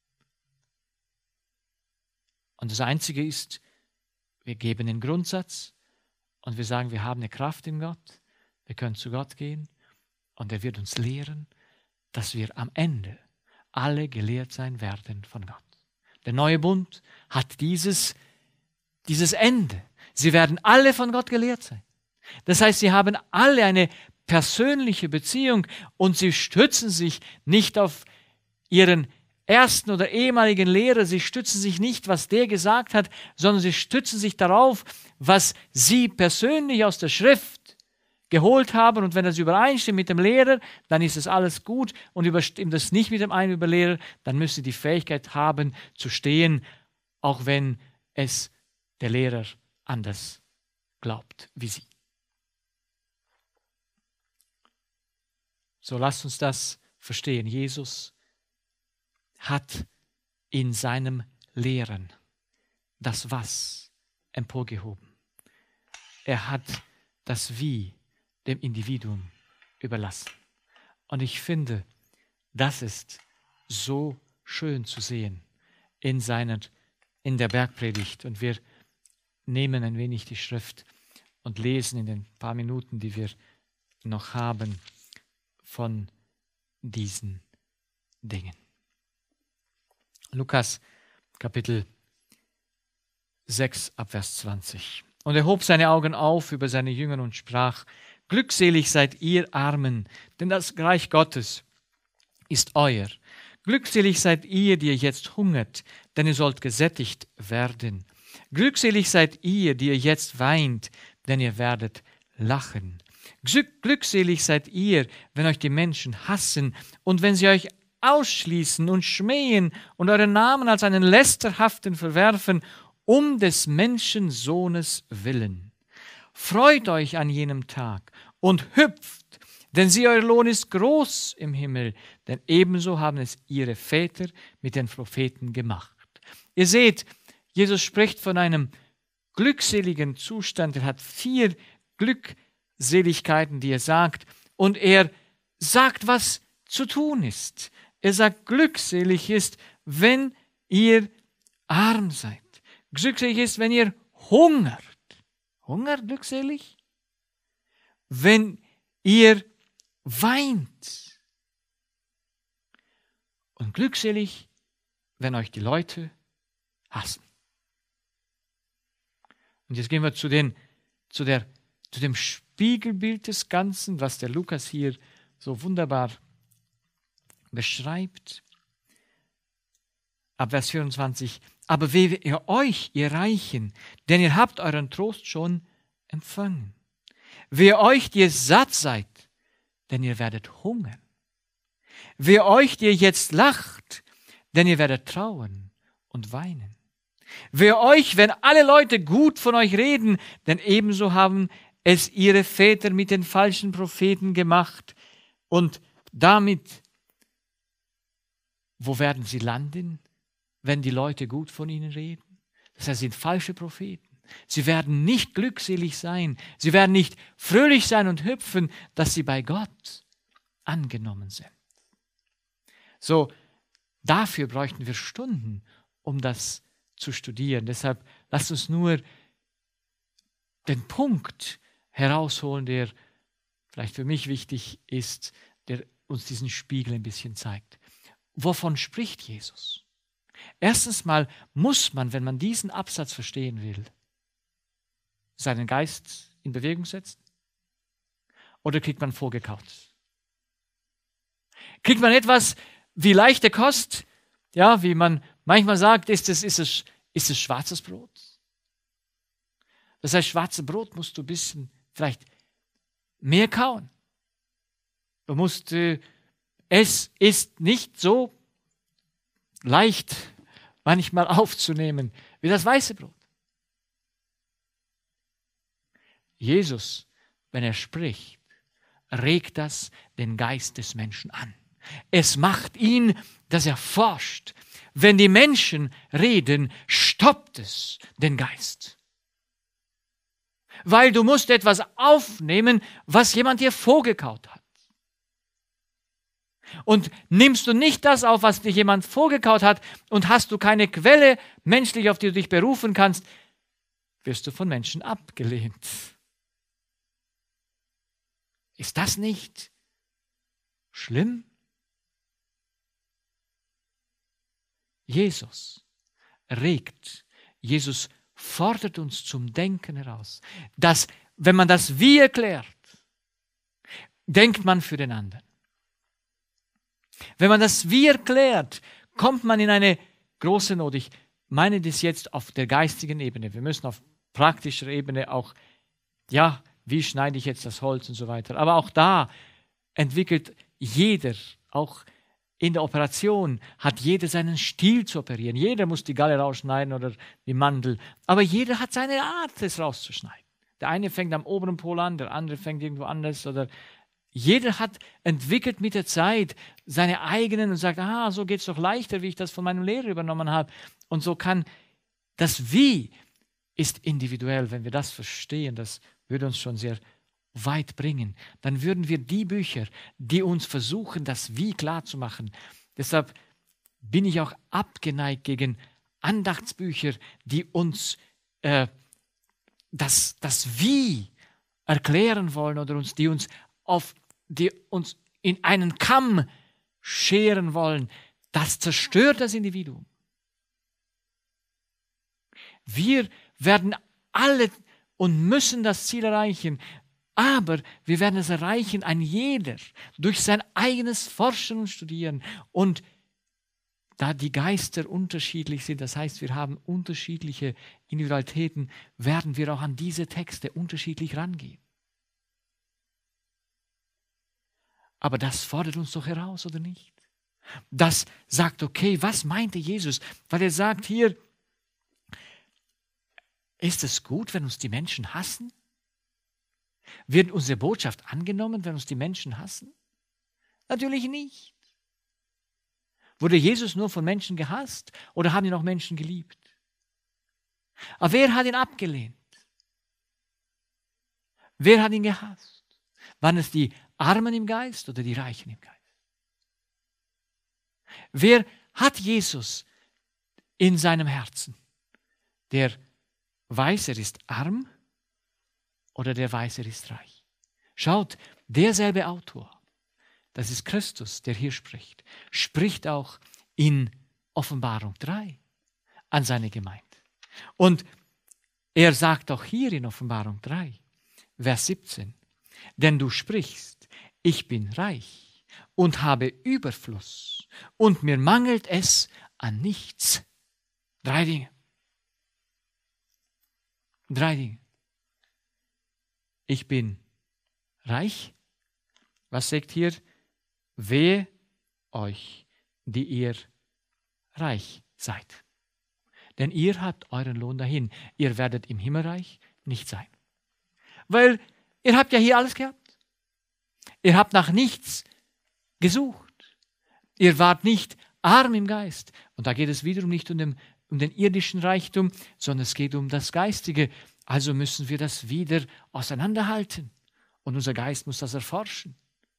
Und das Einzige ist, wir geben den Grundsatz und wir sagen, wir haben eine Kraft in Gott, wir können zu Gott gehen und er wird uns lehren, dass wir am Ende alle gelehrt sein werden von Gott. Der neue Bund hat dieses Ende. Sie werden alle von Gott gelehrt sein. Das heißt, sie haben alle eine persönliche Beziehung und sie stützen sich nicht auf ihren ersten oder ehemaligen Lehrer, sie stützen sich nicht, was der gesagt hat, sondern sie stützen sich darauf, was sie persönlich aus der Schrift geholt haben, und wenn das übereinstimmt mit dem Lehrer, dann ist es alles gut, und überstimmt das nicht mit dem einen Lehrer, dann müssen sie die Fähigkeit haben zu stehen, auch wenn es der Lehrer anders glaubt wie sie. So lasst uns das verstehen. Jesus hat in seinem Lehren das Was emporgehoben. Er hat das Wie dem Individuum überlassen. Und ich finde, das ist so schön zu sehen in der Bergpredigt. Und wir nehmen ein wenig die Schrift und lesen in den paar Minuten, die wir noch haben, von diesen Dingen. Lukas Kapitel 6 ab Vers 20. Und er hob seine Augen auf über seine Jünger und sprach: Glückselig seid ihr Armen, denn das Reich Gottes ist euer. Glückselig seid ihr, die ihr jetzt hungert, denn ihr sollt gesättigt werden. Glückselig seid ihr, die ihr jetzt weint, denn ihr werdet lachen. Glückselig seid ihr, wenn euch die Menschen hassen und wenn sie euch ausschließen und schmähen und euren Namen als einen lästerhaften verwerfen, um des Menschensohnes willen. Freut euch an jenem Tag und hüpft, denn euer Lohn ist groß im Himmel, denn ebenso haben es ihre Väter mit den Propheten gemacht. Ihr seht, Jesus spricht von einem glückseligen Zustand. Er hat 4 Glückseligkeiten, die er sagt, und er sagt, was zu tun ist. Er sagt, glückselig ist, wenn ihr arm seid. Glückselig ist, wenn ihr hungert. Hunger, glückselig? Wenn ihr weint. Und glückselig, wenn euch die Leute hassen. Und jetzt gehen wir zu dem Spiegelbild des Ganzen, was der Lukas hier so wunderbar beschreibt. Ab Vers 24. Aber wehe ihr euch, ihr Reichen, denn ihr habt euren Trost schon empfangen. Wehe euch, die ihr satt seid, denn ihr werdet hungern. Wehe euch, die ihr jetzt lacht, denn ihr werdet trauern und weinen. Wehe euch, wenn alle Leute gut von euch reden, denn ebenso haben es ihre Väter mit den falschen Propheten gemacht. Und damit, wo werden sie landen, wenn die Leute gut von ihnen reden? Das heißt, sie sind falsche Propheten. Sie werden nicht glückselig sein. Sie werden nicht fröhlich sein und hüpfen, dass sie bei Gott angenommen sind. So, dafür bräuchten wir Stunden, um das zu studieren. Deshalb lasst uns nur den Punkt herausholen, der vielleicht für mich wichtig ist, der uns diesen Spiegel ein bisschen zeigt. Wovon spricht Jesus? Erstens mal muss man, wenn man diesen Absatz verstehen will, seinen Geist in Bewegung setzen? Oder kriegt man vorgekaut? Kriegt man etwas wie leichte Kost? Ja, wie man manchmal sagt, ist es schwarzes Brot? Das heißt, schwarzes Brot musst du ein bisschen vielleicht mehr kauen. Du musst, es ist nicht so leicht manchmal aufzunehmen wie das weiße Brot. Jesus, wenn er spricht, regt das den Geist des Menschen an. Es macht ihn, dass er forscht. Wenn die Menschen reden, stoppt es den Geist. Weil du musst etwas aufnehmen, was jemand dir vorgekaut hat. Und nimmst du nicht das auf, was dir jemand vorgekaut hat, und hast du keine Quelle menschlich, auf die du dich berufen kannst, wirst du von Menschen abgelehnt. Ist das nicht schlimm? Jesus fordert uns zum Denken heraus, dass, wenn man das Wie erklärt, denkt man für den anderen. Wenn man das Wie erklärt, kommt man in eine große Not. Ich meine das jetzt auf der geistigen Ebene. Wir müssen auf praktischer Ebene auch, ja, wie schneide ich jetzt das Holz und so weiter. Aber auch da entwickelt jeder, auch in der Operation, hat jeder seinen Stil zu operieren. Jeder muss die Galle rausschneiden oder die Mandel. Aber jeder hat seine Art, es rauszuschneiden. Der eine fängt am oberen Pol an, der andere fängt irgendwo anders. Oder jeder hat entwickelt mit der Zeit seine eigenen und sagt, so geht es doch leichter, wie ich das von meinem Lehrer übernommen habe. Und so kann das Wie ist individuell. Wenn wir das verstehen, das würde uns schon sehr weit bringen. Dann würden wir die Bücher, die uns versuchen, das Wie klar zu machen. Deshalb bin ich auch abgeneigt gegen Andachtsbücher, die uns das Wie erklären wollen oder die uns in einen Kamm scheren wollen. Das zerstört das Individuum. Wir werden alle und müssen das Ziel erreichen, aber wir werden es erreichen, ein jeder, durch sein eigenes Forschen und Studieren. Und da die Geister unterschiedlich sind, das heißt, wir haben unterschiedliche Individualitäten, werden wir auch an diese Texte unterschiedlich rangehen. Aber das fordert uns doch heraus, oder nicht? Das sagt, okay, was meinte Jesus? Weil er sagt hier, ist es gut, wenn uns die Menschen hassen? Wird unsere Botschaft angenommen, wenn uns die Menschen hassen? Natürlich nicht. Wurde Jesus nur von Menschen gehasst oder haben ihn auch Menschen geliebt? Aber wer hat ihn abgelehnt? Wer hat ihn gehasst? Waren es die Armen im Geist oder die Reichen im Geist? Wer hat Jesus in seinem Herzen? Der weiß, er ist arm oder der weiß, er ist reich? Schaut, derselbe Autor, das ist Christus, der hier spricht auch in Offenbarung 3 an seine Gemeinde. Und er sagt auch hier in Offenbarung 3, Vers 17, denn du sprichst, ich bin reich und habe Überfluss und mir mangelt es an nichts. 3 Dinge. 3 Dinge. Ich bin reich. Was sagt hier? Wehe euch, die ihr reich seid. Denn ihr habt euren Lohn dahin. Ihr werdet im Himmelreich nicht sein. Weil ihr habt ja hier alles gehabt. Ihr habt nach nichts gesucht. Ihr wart nicht arm im Geist. Und da geht es wiederum nicht um den irdischen Reichtum, sondern es geht um das Geistige. Also müssen wir das wieder auseinanderhalten. Und unser Geist muss das erforschen.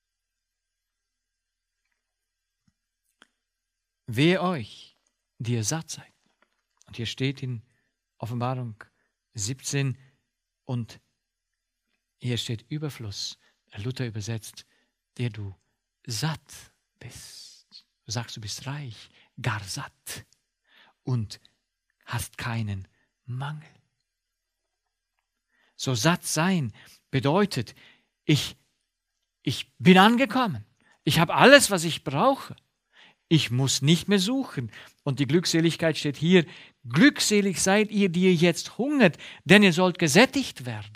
Wehe euch, die ihr satt seid. Und hier steht in Offenbarung 17 und hier steht Überfluss. Luther übersetzt, der du satt bist. Du sagst, du bist reich, gar satt und hast keinen Mangel. So satt sein bedeutet, ich bin angekommen. Ich habe alles, was ich brauche. Ich muss nicht mehr suchen. Und die Glückseligkeit steht hier. Glückselig seid ihr, die ihr jetzt hungert, denn ihr sollt gesättigt werden.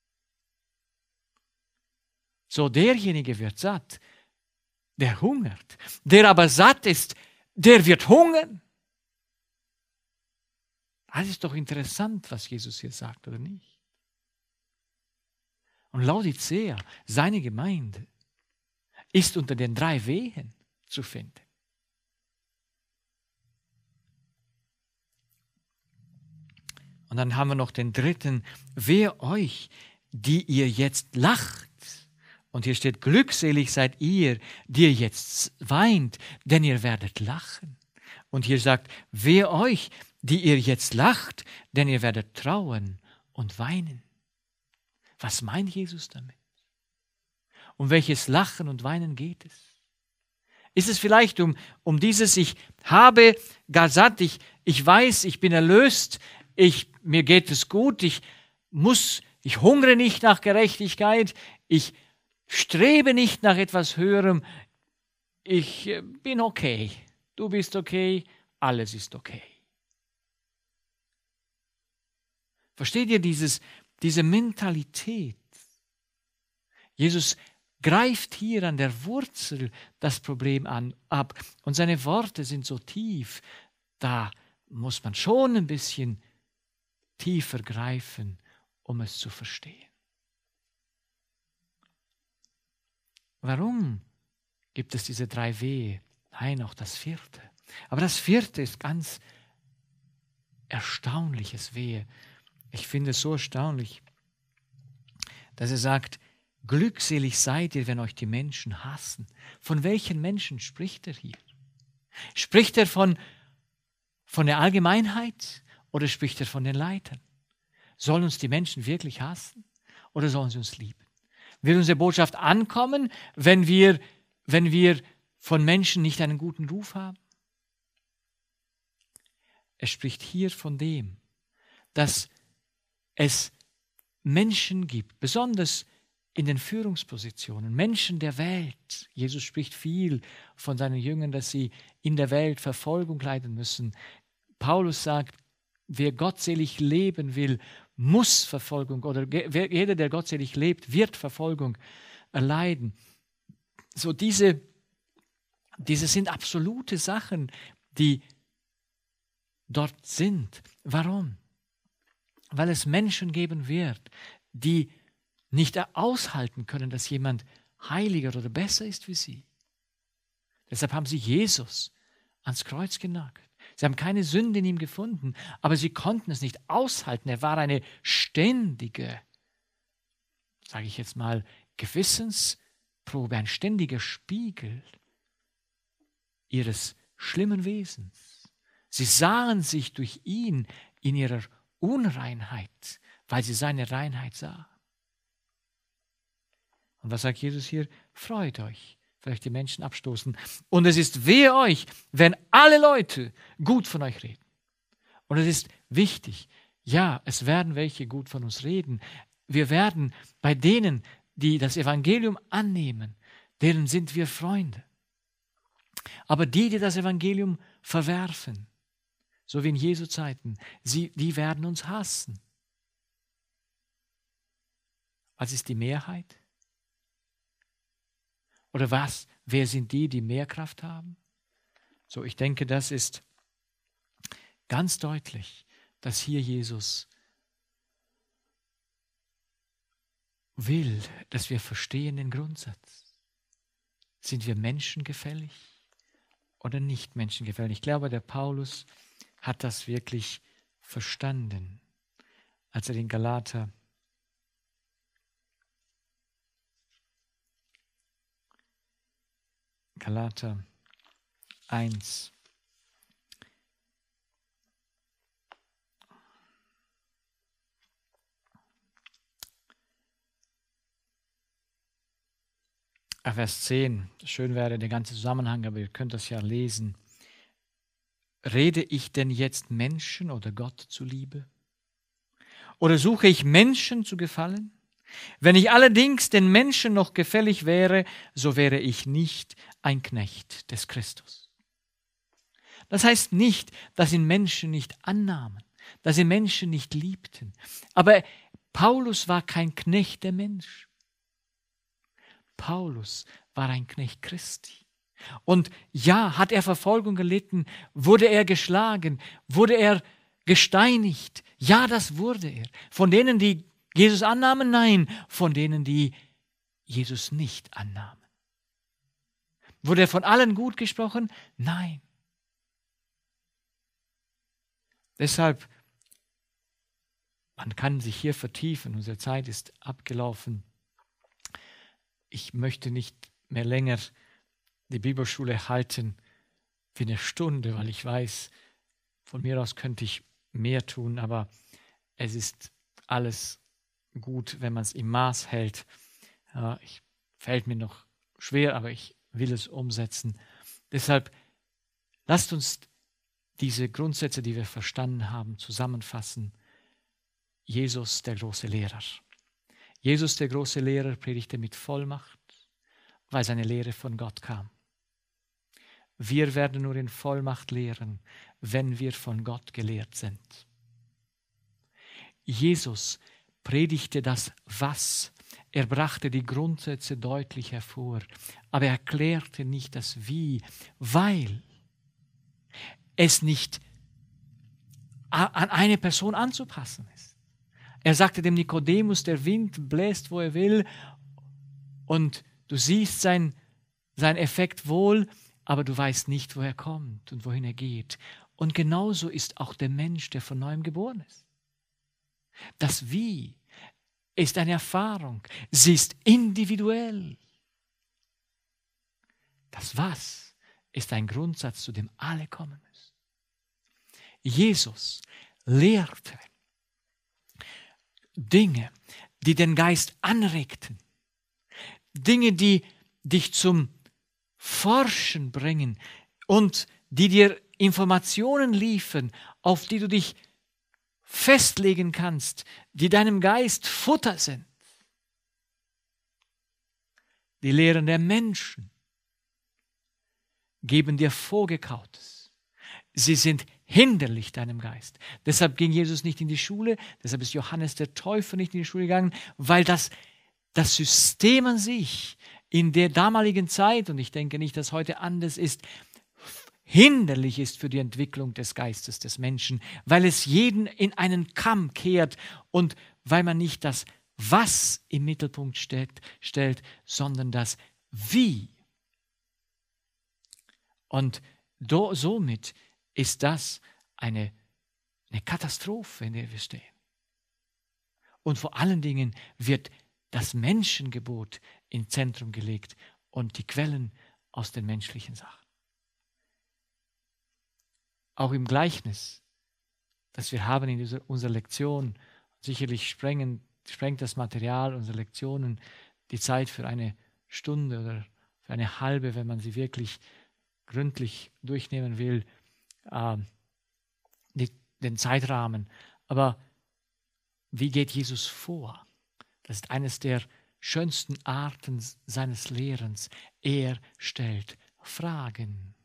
So derjenige wird satt, der hungert. Der aber satt ist, der wird hungern. Das ist doch interessant, was Jesus hier sagt, oder nicht? Und Laodicea, seine Gemeinde, ist unter den 3 Wehen zu finden. Und dann haben wir noch den 3. Wehe euch, die ihr jetzt lacht. Und hier steht, glückselig seid ihr, die ihr jetzt weint, denn ihr werdet lachen. Und hier sagt, wehe euch, die ihr jetzt lacht, denn ihr werdet trauern und weinen. Was meint Jesus damit? Um welches Lachen und Weinen geht es? Ist es vielleicht um dieses, ich habe gar satt, ich weiß, ich bin erlöst, mir geht es gut, ich hungere nicht nach Gerechtigkeit, ich strebe nicht nach etwas Höherem, ich bin okay, du bist okay, alles ist okay. Versteht ihr diese Mentalität? Jesus greift hier an der Wurzel das Problem ab und seine Worte sind so tief, da muss man schon ein bisschen tiefer greifen, um es zu verstehen. Warum gibt es diese 3 Wehe? Nein, auch das 4. Aber das 4. ist ganz erstaunliches Wehe. Ich finde es so erstaunlich, dass er sagt, glückselig seid ihr, wenn euch die Menschen hassen. Von welchen Menschen spricht er hier? Spricht er von der Allgemeinheit oder spricht er von den Leitern? Sollen uns die Menschen wirklich hassen oder sollen sie uns lieben? Wird unsere Botschaft ankommen, wenn wir von Menschen nicht einen guten Ruf haben? Er spricht hier von dem, dass es Menschen gibt, besonders in den Führungspositionen, Menschen der Welt. Jesus spricht viel von seinen Jüngern, dass sie in der Welt Verfolgung leiden müssen. Paulus sagt, wer gottselig leben will, muss Verfolgung, oder jeder, der gottselig lebt, wird Verfolgung erleiden. So diese sind absolute Sachen, die dort sind. Warum? Weil es Menschen geben wird, die nicht aushalten können, dass jemand heiliger oder besser ist wie sie. Deshalb haben sie Jesus ans Kreuz genagelt. Sie haben keine Sünde in ihm gefunden, aber sie konnten es nicht aushalten. Er war eine ständige, sage ich jetzt mal, Gewissensprobe, ein ständiger Spiegel ihres schlimmen Wesens. Sie sahen sich durch ihn in ihrer Unreinheit, weil sie seine Reinheit sahen. Und was sagt Jesus hier? Freut euch, weil euch die Menschen abstoßen. Und es ist wehe euch, wenn alle Leute gut von euch reden. Und es ist wichtig, ja, es werden welche gut von uns reden. Wir werden bei denen, die das Evangelium annehmen, denen sind wir Freunde. Aber die das Evangelium verwerfen, so wie in Jesu Zeiten, die werden uns hassen. Was ist die Mehrheit? Oder was? Wer sind die mehr Kraft haben? So, ich denke, das ist ganz deutlich, dass hier Jesus will, dass wir verstehen den Grundsatz. Sind wir menschengefällig oder nicht menschengefällig? Ich glaube, der Paulus hat das wirklich verstanden, als er den Galater 1 Vers 10, schön wäre der ganze Zusammenhang, aber ihr könnt das ja lesen. Rede ich denn jetzt Menschen oder Gott zuliebe? Oder suche ich Menschen zu gefallen? Wenn ich allerdings den Menschen noch gefällig wäre, so wäre ich nicht ein Knecht des Christus. Das heißt nicht, dass ihn Menschen nicht annahmen, dass sie Menschen nicht liebten. Aber Paulus war kein Knecht der Menschen. Paulus war ein Knecht Christi. Und ja, hat er Verfolgung gelitten, wurde er geschlagen, wurde er gesteinigt. Ja, das wurde er. Von denen, die Jesus annahmen? Nein, von denen, die Jesus nicht annahmen. Wurde er von allen gut gesprochen? Nein. Deshalb, man kann sich hier vertiefen, unsere Zeit ist abgelaufen. Ich möchte nicht mehr länger die Bibelschule halten für eine Stunde, weil ich weiß, von mir aus könnte ich mehr tun, aber es ist alles gut, wenn man es im Maß hält. Fällt mir noch schwer, aber ich will es umsetzen. Deshalb lasst uns diese Grundsätze, die wir verstanden haben, zusammenfassen. Jesus, der große Lehrer. Jesus, der große Lehrer, predigte mit Vollmacht, weil seine Lehre von Gott kam. Wir werden nur in Vollmacht lehren, wenn wir von Gott gelehrt sind. Jesus predigte das Was. Er brachte die Grundsätze deutlich hervor, aber er erklärte nicht das Wie, weil es nicht an eine Person anzupassen ist. Er sagte dem Nikodemus, der Wind bläst, wo er will, und du siehst sein Effekt wohl, aber du weißt nicht, wo er kommt und wohin er geht. Und genauso ist auch der Mensch, der von neuem geboren ist. Das Wie ist eine Erfahrung. Sie ist individuell. Das Was ist ein Grundsatz, zu dem alle kommen müssen. Jesus lehrte Dinge, die den Geist anregten. Dinge, die dich zum Forschen bringen und die dir Informationen liefern, auf die du dich festlegen kannst, die deinem Geist Futter sind. Die Lehren der Menschen geben dir Vorgekautes. Sie sind hinderlich deinem Geist. Deshalb ging Jesus nicht in die Schule, deshalb ist Johannes der Täufer nicht in die Schule gegangen, weil das System an sich in der damaligen Zeit, und ich denke nicht, dass heute anders ist, hinderlich ist für die Entwicklung des Geistes des Menschen, weil es jeden in einen Kamm kehrt und weil man nicht das Was im Mittelpunkt stellt, sondern das Wie. Und somit ist das eine Katastrophe, in der wir stehen. Und vor allen Dingen wird das Menschengebot ins Zentrum gelegt und die Quellen aus den menschlichen Sachen. Auch im Gleichnis, das wir haben in unserer Lektion, sicherlich sprengt das Material unserer Lektionen die Zeit für eine Stunde oder für eine halbe, wenn man sie wirklich gründlich durchnehmen will, den Zeitrahmen. Aber wie geht Jesus vor? Das ist eines der schönsten Arten seines Lehrens. Er stellt Fragen.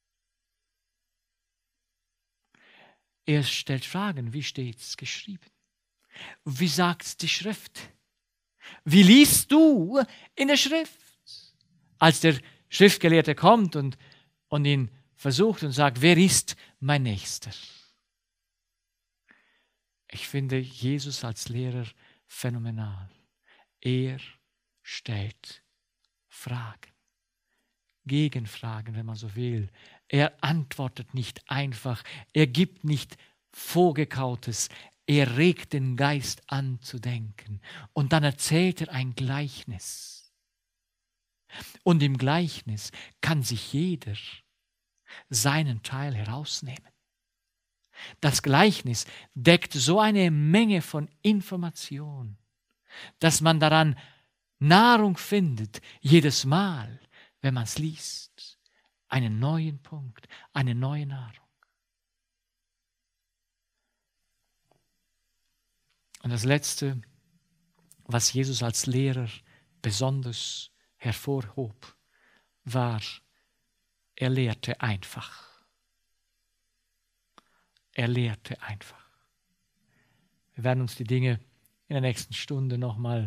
Er stellt Fragen, wie steht es geschrieben? Wie sagt die Schrift? Wie liest du in der Schrift? Als der Schriftgelehrte kommt und ihn versucht und sagt, wer ist mein Nächster? Ich finde Jesus als Lehrer phänomenal. Er stellt Fragen, Gegenfragen, wenn man so will. Er antwortet nicht einfach, er gibt nicht Vorgekautes, er regt den Geist an zu denken. Und dann erzählt er ein Gleichnis. Und im Gleichnis kann sich jeder seinen Teil herausnehmen. Das Gleichnis deckt so eine Menge von Information, dass man daran Nahrung findet, jedes Mal, wenn man es liest. Einen neuen Punkt, eine neue Nahrung. Und das Letzte, was Jesus als Lehrer besonders hervorhob, war, er lehrte einfach. Er lehrte einfach. Wir werden uns die Dinge in der nächsten Stunde nochmal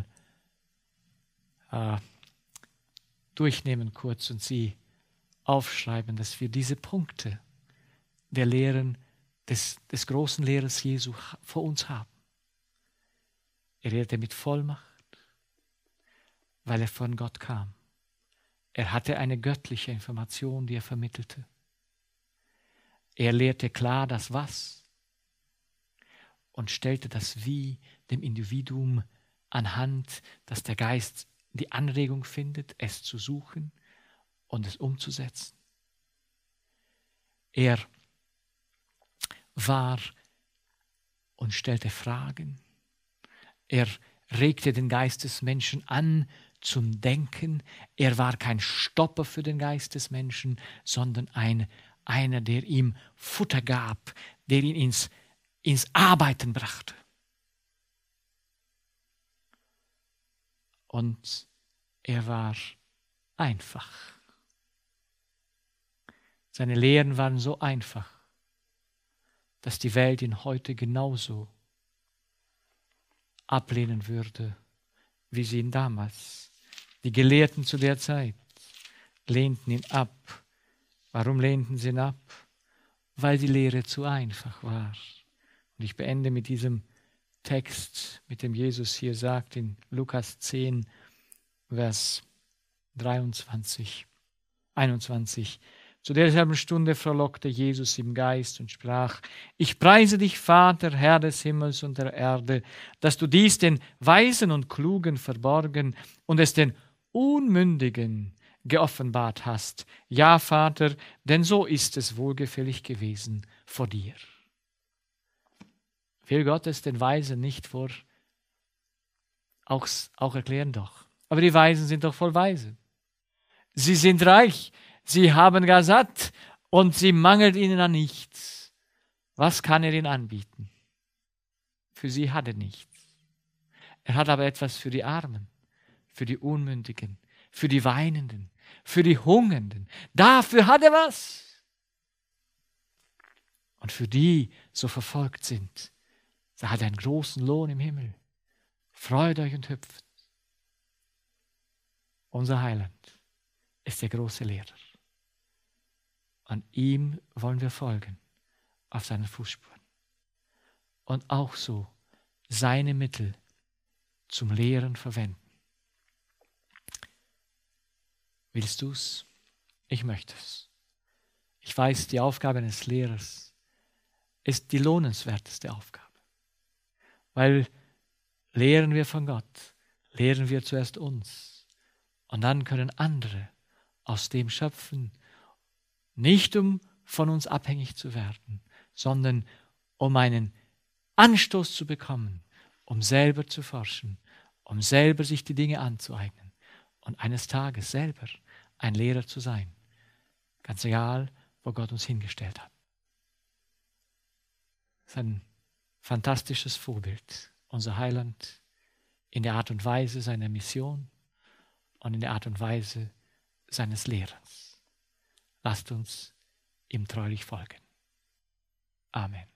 durchnehmen kurz und sie aufschreiben, dass wir diese Punkte der Lehren des großen Lehrers Jesu vor uns haben. Er lehrte mit Vollmacht, weil er von Gott kam. Er hatte eine göttliche Information, die er vermittelte. Er lehrte klar das Was und stellte das Wie dem Individuum anhand, dass der Geist die Anregung findet, es zu suchen und es umzusetzen. Er war und stellte Fragen. Er regte den Geist des Menschen an zum Denken. Er war kein Stopper für den Geist des Menschen, sondern einer, der ihm Futter gab, der ihn ins Arbeiten brachte. Und er war einfach. Seine Lehren waren so einfach, dass die Welt ihn heute genauso ablehnen würde, wie sie ihn damals. Die Gelehrten zu der Zeit lehnten ihn ab. Warum lehnten sie ihn ab? Weil die Lehre zu einfach war. Und ich beende mit diesem Text, mit dem Jesus hier sagt in Lukas 10, Vers 23, 21. Zu derselben Stunde frohlockte Jesus im Geist und sprach: Ich preise dich, Vater, Herr des Himmels und der Erde, dass du dies den Weisen und Klugen verborgen und es den Unmündigen geoffenbart hast. Ja, Vater, denn so ist es wohlgefällig gewesen vor dir. Will Gott es den Weisen nicht vor auch erklären doch. Aber die Weisen sind doch voll Weise. Sie sind reich, sie haben gar satt und sie mangelt ihnen an nichts. Was kann er ihnen anbieten? Für sie hat er nichts. Er hat aber etwas für die Armen, für die Unmündigen, für die Weinenden, für die Hungernden. Dafür hat er was. Und für die so verfolgt sind, da hat er einen großen Lohn im Himmel. Freut euch und hüpft. Unser Heiland ist der große Lehrer. An ihm wollen wir folgen, auf seinen Fußspuren. Und auch so seine Mittel zum Lehren verwenden. Willst du es? Ich möchte es. Ich weiß, die Aufgabe eines Lehrers ist die lohnenswerteste Aufgabe. Weil lehren wir von Gott, lehren wir zuerst uns. Und dann können andere aus dem schöpfen, nicht um von uns abhängig zu werden, sondern um einen Anstoß zu bekommen, um selber zu forschen, um selber sich die Dinge anzueignen und eines Tages selber ein Lehrer zu sein. Ganz egal, wo Gott uns hingestellt hat. Das ist ein fantastisches Vorbild. Unser Heiland in der Art und Weise seiner Mission und in der Art und Weise seines Lehrens. Lasst uns ihm treulich folgen. Amen.